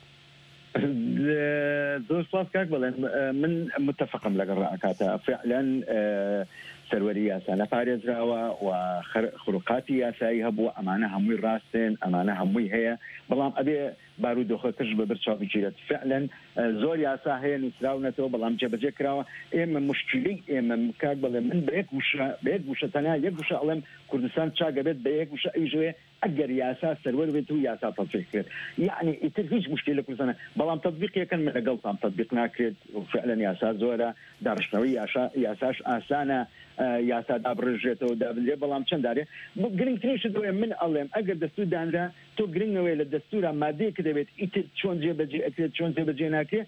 زۆر سپاس کاک بڵێن من متفقم لەگەڵ ڕائکاتە فعلا سەروەری یاسا نەپارێزراوە و خروقاتی یاسایی هەبووە ئەمانە هەمووی ڕاستن ئەمانە هەمووی هەیە بەڵام ئەبێ بارودۆخەکەش بە بەرچاوبگیرێت فعلا زۆر یاسا هەیە نووسراونەتەوە بەڵام جێبەجێ کراوە ئێمە مشکلی ئێمە کاک بڵێ من بە یەک وشە بە یەک وشە تەنیا یەک وشە ئەڵێم کوردستان چاگەبێت بە یەک وشە ئەیژوێ ئەگەر یاسا سەروەر بێت و یاسا تەطبیق کرد یعنی ئیتر هیچ مشکل لە کوردستانە بەڵام تەطبیقیەکەن من لەگەڵتان تەطبیق ناکرێت فعلا یاسا زۆرە داڕشتنەوەی یاساش ئاسانە یاسا دابڕژێتەوە دابلێ بەڵام چەنددارێ گرنگترینش دوێ من ئەڵێم ئەگەر دەستور دانرا تۆ گرنگەوەی لە دەستورە مادەیەکە دەبێت ئیتر چۆن جێبەجێ ئەکرێت چۆن جێبەجێ ناکرێت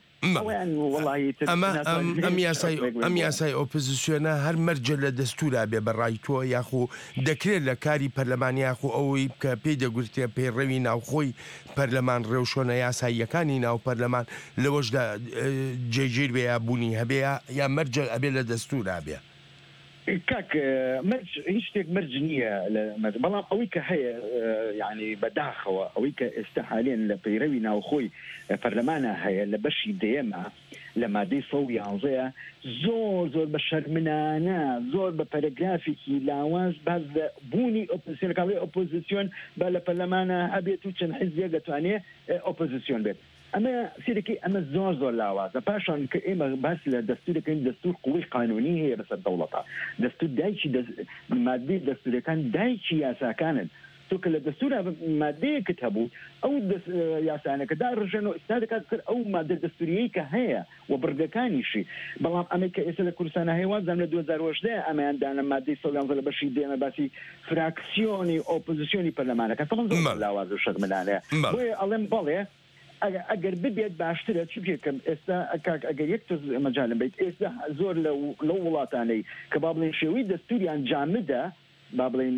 ئەم یاسای ئەم یاسای ئۆپۆزیسیۆنە هەر مەرجە لە دەستورا بێ بەڕای تۆ یاخو دەکرێت لە کاری پەرلەمانی یاخو ئەوەی کە پێی دەگوتێ پێڕەوی ناوخۆی پەرلەمان ڕێوشۆنە یاساییەکانی ناو پەرلەمان لەوەشدا جێگیر بێ یا بوونی هەبێ یا مەرجە ئەبێ لە دەستورا بێ کاک مرج هیچ شتێک مرج نییە بەڵام ئەوەی کە هەیە یعنی بەداخەوە ئەوەی کە ئێستا حالێن لە پەیڕەوی ناوخۆی پەرلەمانە هەیە لە بەشی دێمە لە مادەی سەد و یانزەیە زۆر زۆر بە شەرمنانە زۆر بە پەرەگرافێکی لاواز باز لە بوونی ئۆپۆزیسیۆنەکەڵی ئۆپۆزیسیۆن بە لە پەرلەمانە هەبێت و چەند حیزبێک دەتوانێت ئۆپۆزیسیۆن بێت ئەمە سیرەکەی ئەمە زۆر زۆر لاوازە پاشان کە ئێمە باس لە دەستورەکەین دەستور قوی قانونی هەیە بەسەر دەوڵەتە دەستور دایکی مادەی دەستورەکان دایکی یاساکانن تۆ کە لە دەستورە مادەیەکت هەبوو ئەو یاسانەکەدا ڕژێن و ئستا دەکات کرد ئەو مادە دەستوریەی کە هەیە و بڕگەکانیشی بەڵام ئەمە کە ئێستا لە کوردستانە هەیە وازدام لە دوو هەزار و هەژدە ئەمەیاندانە مادەی سەد و یانزە لە بەشی دێمە باسی فراکسیۆنی ئۆپۆزیسیۆنی پەرلەمانەکە تەڵەن زۆر لاواز و شەرمنانەیە بۆیە ئەڵێم بەڵێ ئەگەر ببێت باشترە چ بێکم ئێستا ئەگەر یەک مەجالم بیت ئێستا زۆر لەو وڵاتانەی کە با بڵێن شێوەی دەستوریان جامدە با بڵێن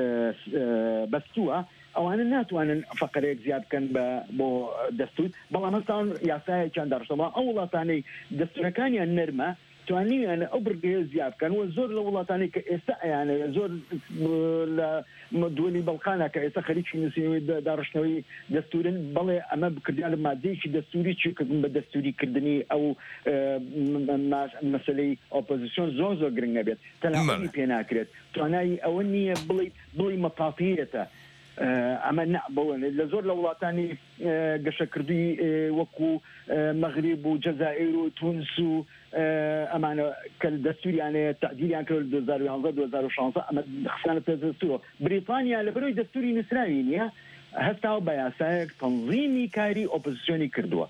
بەستووە ئەوانە ناتوانن فقرەیەک زیاد بکەن بۆ دەستور بەڵام هەستان یاسایەکیان داڕشتەوە ئەو وڵاتانەی دەستورەکانیان نەرمە توانیانە ئەو بڕگەیە زیاد بکەن و زۆر لە وڵاتانی کە ئێستا ئەیانە زۆر لە دووەلی بەڵقانە کە ئێستا خەریکی نووسینەوەی داڕشتنەوەی دەستورن بەڵێ ئەمە بکردیان لە مادەیەکی دەستوری چیکردن بە دەستوریکردنی ئەو مەسەلەی ئۆپۆزیسیۆن زۆر زۆر گرنگ نەبێت تەناقضی پێ ناکرێت توانایی ئەوە نییە بڵی مەتافیەتە ئەمە نەبوون لە زۆر لە وڵاتانی گەشەکردوی وەکو مەغریب و جەزائیر و تونس و ئەمانە کە دەستوریانەیە تعدیلیان کرد دوو هەزار و یانزە دوو هەزار و شانزە ئەمە خستانە پێ دەستورەوە بریتانیا لە بەرەوەی دەستوری نووسراوی نییە هەستا بە یاسایەک تەنظیمی کاری ئۆپۆزیسیۆنی کردووە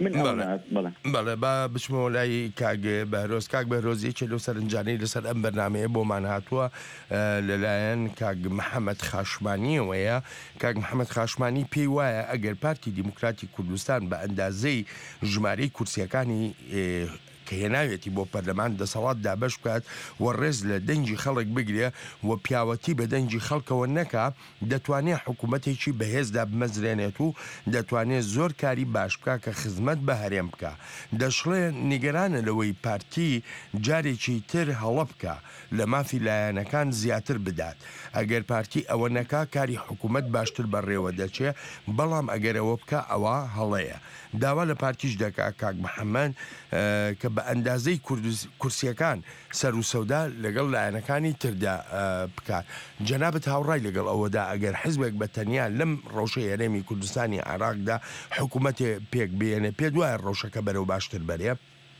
بەڵێ با بچمەوە لای کاگ بەهرۆز کاک بەهرۆزی چلو سەرنجانەی لەسەر ئەم بەرنامەیە بۆمان هاتووە لەلایەن کاگ محەممەد خاشمانیەوەیە کاک محەممەد خاشمانی پێی وایە ئەگەر پارتی دیموکراتی کوردستان بە ئەندازەی ژمارەی کورسیەکانی کە هێناوێتی بۆ پەرلەمان دەسەڵات دابش بکات و ڕێز لە دەنجی خەڵک بگرێ و پیاوەتی بە دەنجی خەڵکەوە نەکا دەتوانێت حکوومەتێکی بەهێزدا بمەزرێنێت و دەتوانێت زۆر کاری باش بکە کە خزمەت بە هەرێم بکە دەشڵێ نیگەرانە لەوەی پارتی جارێکی تر هەڵە بکە لە مافی لایەنەکان زیاتر بدات ئەگەر پارتی ئەوە نەکا کاری حکوومەت باشتر بەڕێوە دەچێ بەڵام ئەگەر ئەوە بکە ئەوە هەڵەیە داوا لە پارتیش دەکا کاک محەممەد کە بە ئەندازەی کورسیەکان سەر و سەودا لەگەڵ لایەنەکانی تردا بکات جەنابەت هاوڕای لەگەڵ ئەوەدا ئەگەر حزبێک بە تەنیا لەم ڕەوشەی هەرێمی کوردستانی عێراقدا حکوومەتێ پێک بێنێ پێ دوایە ڕەوشەکە بەرەو باشتر بەرێ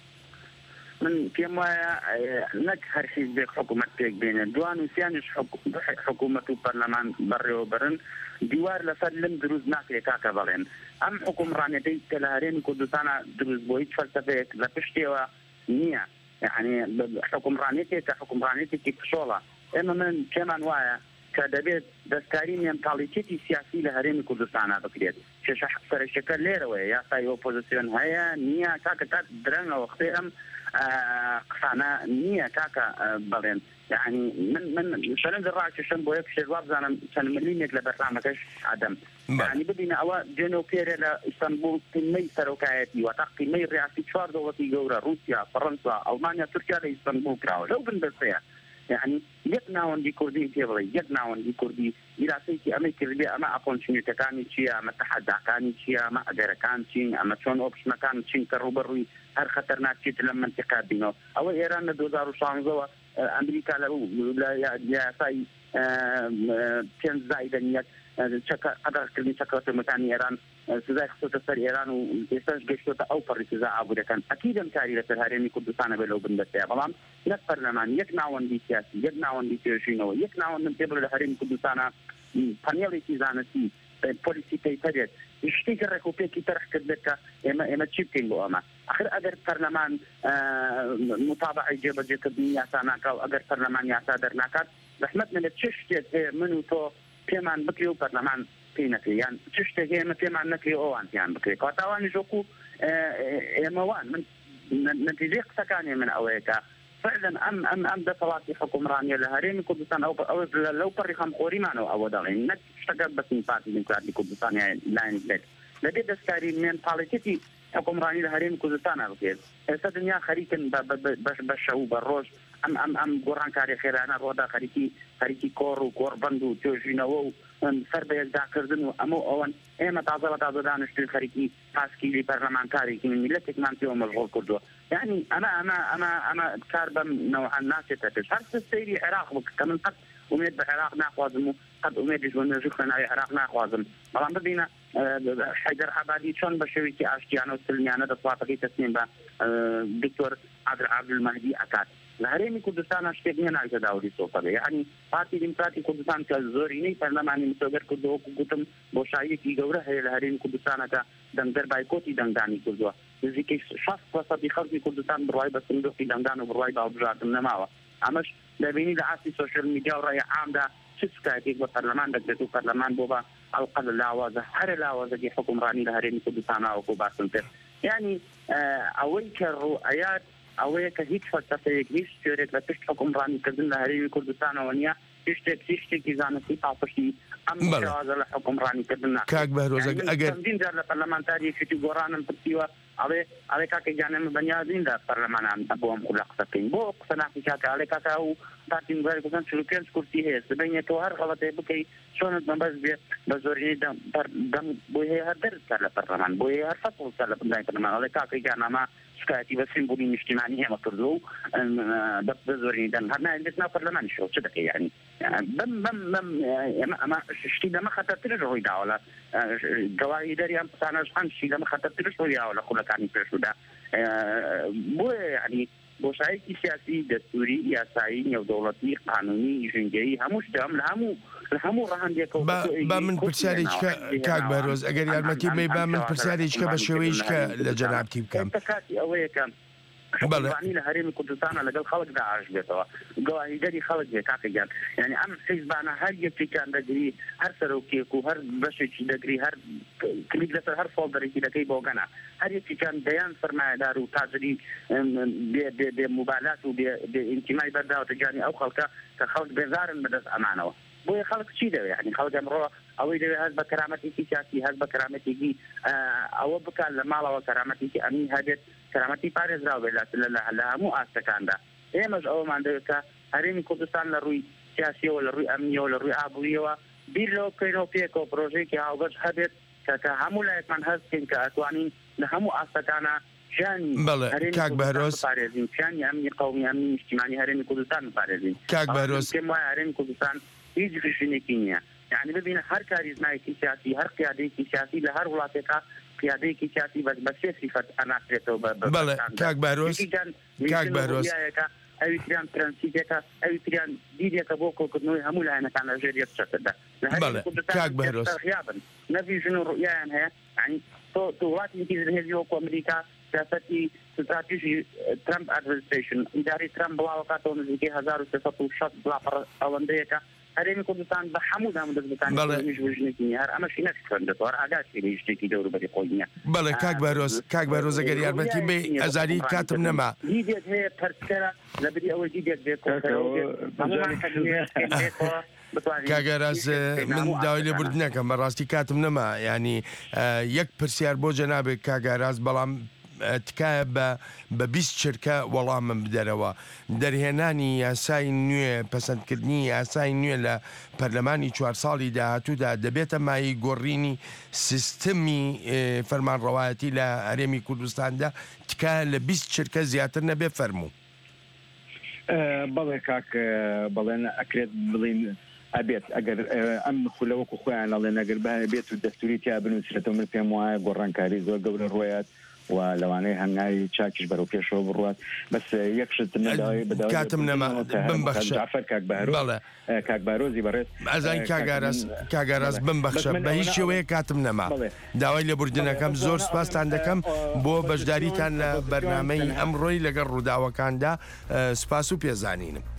من پێم وایە نەک هەر حیزبێک حکوومەت پێک بێنێ دوان وسیانش حکوومەت و پەرلەمان بەڕێوە برن دیوار لەسەر لەم دروست ناکرێت کاکە بەڵێن ئەم حکومڕانەتەی کە لە هەرێمی کوردستانە دروست بۆ هیچ فەلسەفەیەک لە پشتێوە نییە یعنی حکومڕانێتێک کە حکومڕانێتێکی پشۆڵە ئێمە من پێمان وایە کە دەبێت دەستکاری مێنتاڵیتێتی سیاسی لە هەرێمی کوردستانە بکرێت کێشە سەرچەکە لێرەوەیە یاسای ئۆپۆزیسیۆن هەیە نییە کاکە کات درەنگەوە وەختەی ئەم قسانە نییە کاکە بەڵێن يعني من من شلون ذراعك شلون بويك شلون زانا كان مليمك لبرنامجش عدم يعني بدينا أوا جنو كير إلى إسطنبول قمة سروكايتي وتقمة رئاسي شوار دولتي جورا روسيا فرنسا ألمانيا تركيا لإسطنبول كراو لو بندسيا يعني يتنا وندي كردي كيبلي يتنا وندي كردي إلى سيكي أمريكا اللي أما أقول شنو تكاني شيء أما تحدى كاني شيء أما أجر كان شيء أما شون أوبش مكان شيء كروبروي هر خطرناك شيء لما انتقاد بينه أو إيران دو هزار وشانزة أمريكا لا لا يا ساي كان زايدة نيات شكا قدر كل شكوى مكان إيران سزاي خصوصا سر إيران وإستاج جيشوتا أو فريسزا أبو كان أكيد أمكاري لسهارين كردستان بلو بندسيا بلام يك برلمان يك ناون دي سياسي يك ناون دي سيرشينو يك ناون من تبر الهرين كردستان paneli زانسي پۆلیسی پەیپەرێت شتێکی ڕێکوپێکی تەرخ کرد بێت ئێمە ئێمە چی بکەین بۆ ئەمە آخر ئەگەر پەرلەمان متابعی جێبەجێکردنی یاسا ناکات و ئەگەر پەرلەمان یاسا دەرناکات رەحمەت منێت چ شتێک هەیە من و تۆ پێمان بکرێ و پەرلەمان پێی نەکرێ یان چ شتێک ئێمە پێمان نەکرێ ئەوان پێیان بکرێ کاتاوانی ژۆکو ئێمەوان من نتیجەی قسەکانی من ئەوەیەکە فعلا ئەم ئەم ئەم دەسەڵاتی حکومڕانیە لە هەرێمی کوردستان ئەو ئەو لەو پەڕی خەمخۆریمانەوە ئەوە دەڵێن نەک شتەکە بەسمی پارتی دیموکراتی کوردستان لایەن بێت لەبێ دەستکاری مێنتاڵیتێتی حکومڕانی لە هەرێمی کوردستانە بکرێت ئێستا دنیا خەریکن بە شەو بە ڕۆژ ئەم ئەم ئەم گۆڕانکاری خێرانە ڕۆدا خەریکی خەریکی کۆڕ و گۆڕبەند و توێژینەوە و سەر بە یەکداکردن و ئەمە ئەوەن ئێمە تازە بە تازە دانیشتووی خەریکی پاسکیلی پەرلەمانتارێکی میلەتێکمان پێوە مەشغوڵ کردووە یعنی ئەمە ئەمە ئەمە ئەمە کار بەم نەوعان ناچێتە پێش هەر سەیری عێراق بکە کە من قەت ئومێد بە عێراق ناخوازم و قەت ئومێدیش بە نوێژی خوێناوی عێراق ناخوازم بەڵام ببینە حەیدەر عەبادی چۆن بە شێوەیەکی ئاشتیانە و سلمیانە دەسڵاتەکەی تەسلیم بە دکتۆر عەبدولمەهدی ئەکات لە هەرێمی کوردستان شتێک نییە ناویتە داوری سۆڵتە بێ یعنی پارتی دیموکراتی کوردستان کە زۆرینەی پەرلەمانی مسۆگەر کردەوە و گوتم بۆشاییەکی گەورە هەیە لە هەرێمی کوردستانەکە دەنگەر بایکۆتی دەنگدانی کردووە نزیکەی شەست فەسەدی خەڵکی کوردستان بڕوای بە سندوقی دەنگدان و بڕوای باوبژاردن نەماوە ئەمەش دەبینی لە ئاسی سۆشیال میدیا و ڕێی عامدا چ سکایەتێک بە پەرلەمان دەکرێت و پەرلەمان بۆ بە ئەڵقە لە لاوازە هەرە لاوازەکی حکومڕانی لە هەرێمی کوردستان ناوەکو باسم کرد یعنی ئەوەی کە ڕوئەیات ئەوەیە کە هیچ فەلسەفەیەک هیچ شتێک لە پشت حکومڕانیکردن لە هەرێمی کوردستانەوە نییە هیچ شتێک هیچ شتێکی زانستی پاڵپشتی ئەم شێوازە لە حکومڕانیکردن کاک بەهرۆز ئەگەر چەندین جار لە پەرلەمانتاریەکی گۆڕانم پرسیوە ئەڵێ ئەڵێ کاکە گیانەمە بەنیازین لە پەرلەمانان بۆ ئەم قولا قسە بکەین بۆ قسە ناکەی کاکە ئەڵێ کاکە و پارتی دیموکراتی کوردستان چل و پێنج کورسی هەیە سبەینێتەوە هەر غەڵەتێ بکەی چۆنت مەبەست بێ بە زۆرینەی دەم بۆی هەیە هەر دەرز کار لە پەرلەمان بۆی هەیە هەر فەسڵ کار لە بەندانی پەرلەمان ئەڵێ کاکە گیانەمە شکایەتی بە سیمبولی نیشتیمانی هێمە کردو و بە زۆرینەی دەن هەر نایەن بێت ناو پەرلەمانی شەوە چ دەکەی یعنی بم بم بم ئەمە شتی لەمە خەتەرترش ڕووی داوە لە گەواهی دەریان قسانەش هەم شتی لەمە خەتەرترش ڕووی داوە لە خولەکانی پێشودا بۆیە یعنی بۆشایەکی سیاسی دەستوری یاسایی نێودەوڵەتی قانونی ژنگەیی هەموو شتام لە هەموو لە هەموو ڕەهەندێکەوە با من پرسیارێککە کاک بەهرۆز ئەگەر یارمەتی مەی با من پرسیارێککە بە شێوەیەش کە لە جەنابتی بکەم کاتی ئەوەیەکە حکومڕانی لە هەرێمی کوردستانە لەگەڵ خەڵکدا ئاش بێتەوە گەواهیدەری خەڵک بێت کاکەگیان یعنی ئەم حیزبانە هەر یەکێکیان دەگری هەر سەرۆکێک و هەر بەشێکی دەگری هەر کلیک لەسەر هەر فۆڵدەرێکی دەکەی بۆ گەنە هەر یەکێکیان دەیان سەرمایەدار و تاجری بێ موبالات و بێ ئینتیمای بەرداوەتە گیانی ئەو خەڵکە کە خەڵک بێزارن بەدەست ئەمانەوە بۆیە خەڵک چی دەوێت یعنی خەڵک ئەمڕۆ ئەوەی دەوێت هەست بە کەرامەتێکی سیاسی هەست بە کەرامەتێکی ئەوە بکات لە ماڵەوە کەرامەتێکی ئەمنی هەبێت کەرامەتی پارێزراو بێت لە هەموو ئاستەکاندا ئێمەش ئەوەمان دەوێت کە هەرێمی کوردستان لە ڕووی سیاسیەوە لە ڕووی ئەمنیەوە لە ڕووی ئابووریەوە بیر لەوە بکەینەوە پێکەوە پرۆژەیەکی هاوبەش هەبێت کە هەموو لایەکمان هەست بکەین کە ئەتوانین لە هەموو ئاستەکانە ژیانی کاک بەهرۆز پارێزین ژیانی ئەمنی قەومی ئەمنی نیشتیمانی هەرێمی کوردستان پارێزین کاک بەهرۆز پێم وایە هەرێمی کوردستان هیچ گشتێکی نییە یعنی ببینە هەر کاریزمایەکی سیاسی هەر قیادەیەکی سیاسی لە هەر وڵاتێکە قیادەیەکی سیاسی بەس بە سێ سیفەت ئەناسرێتەوە بەڵێ کاک بەهرۆز کاک بەهرۆز ئەوی تریان پرەنسیپێکە ئەوی تریان دیدێکە بۆ کۆکردنەوەی هەموو لایەنەکان لە ژێر یەکچەتەدا لە هەرێمی کوردستان خیابن نەڤیژن و ڕوئیان هەیە یعنی تۆ وڵاتێکی هێزی وەکو ئەمریکا سیاسەتی استراتیژی ترامپ ئەدمینستریشن ئیداری ترامپ بڵاوکاتەوە نزیکەی هەزار و سێسەد و شەست بڵاپەڕ ئەوەندەیەکە هەرێمی کوردستان بە هەموو دام دەستبەکانی ژنێکی هەر ئەمەشی نەکردێتەوە ئاگاتی لە شتێکی دەوروبەری خۆی نییە بەڵێ کاک بەهرۆز کاک بەهرۆز ئەگەر یارمەتی بێ ئەزاری کاتم نەما دیدێک هەیە پەرسکەرە لەبەری ئەوەی دیدێک بێت کاگەراز من داوای لێ بردنەکەم بەڕاستی کاتم نەما ینی یەک پرسیار بۆ جەنابێت کاگەراز بەڵام تکایە بە بیست چرکە وەڵامم بدەرەوە دەرهێنانی یاسای نوێ پەسەندکردنی یاسای نوێ لە پەرلەمانی چوار ساڵی داهاتوودا دەبێتە مای گۆڕینی سیستمی فەرمانڕەوایەتی لە هەرێمی کوردستاندا تکایە لە بیست چرکە زیاتر نەبێ فەرموو بەڵێ کاک بەڵێن ئەکرێت بڵین ئەبێت ئەگەر ئەم خولەوەکو خۆیان لەڵێن ئەگەر بێت و دەستوری تیا بنووسێتەوە من پێم وایە گۆڕانکاری زۆر گەورە ڕۆیات و لەوانەیە هەنگاوی چاکیش بەرەو پێشەوە بڕوات بەس یەکشت کاتم نەما بمبەخشە کاک بەهرۆ کاک بارۆزی بەڕێز ئازای کاگاراز بمبەخشە بە هیچ شێوەیە کاتم نەما داوای لێبوردنەکەم زۆر سپاسان دەکەم بۆ بەشداریتان لە بەرنامەی ئەمڕۆی لەگەڵ ڕووداوەکاندا سپاس و پێزانینم.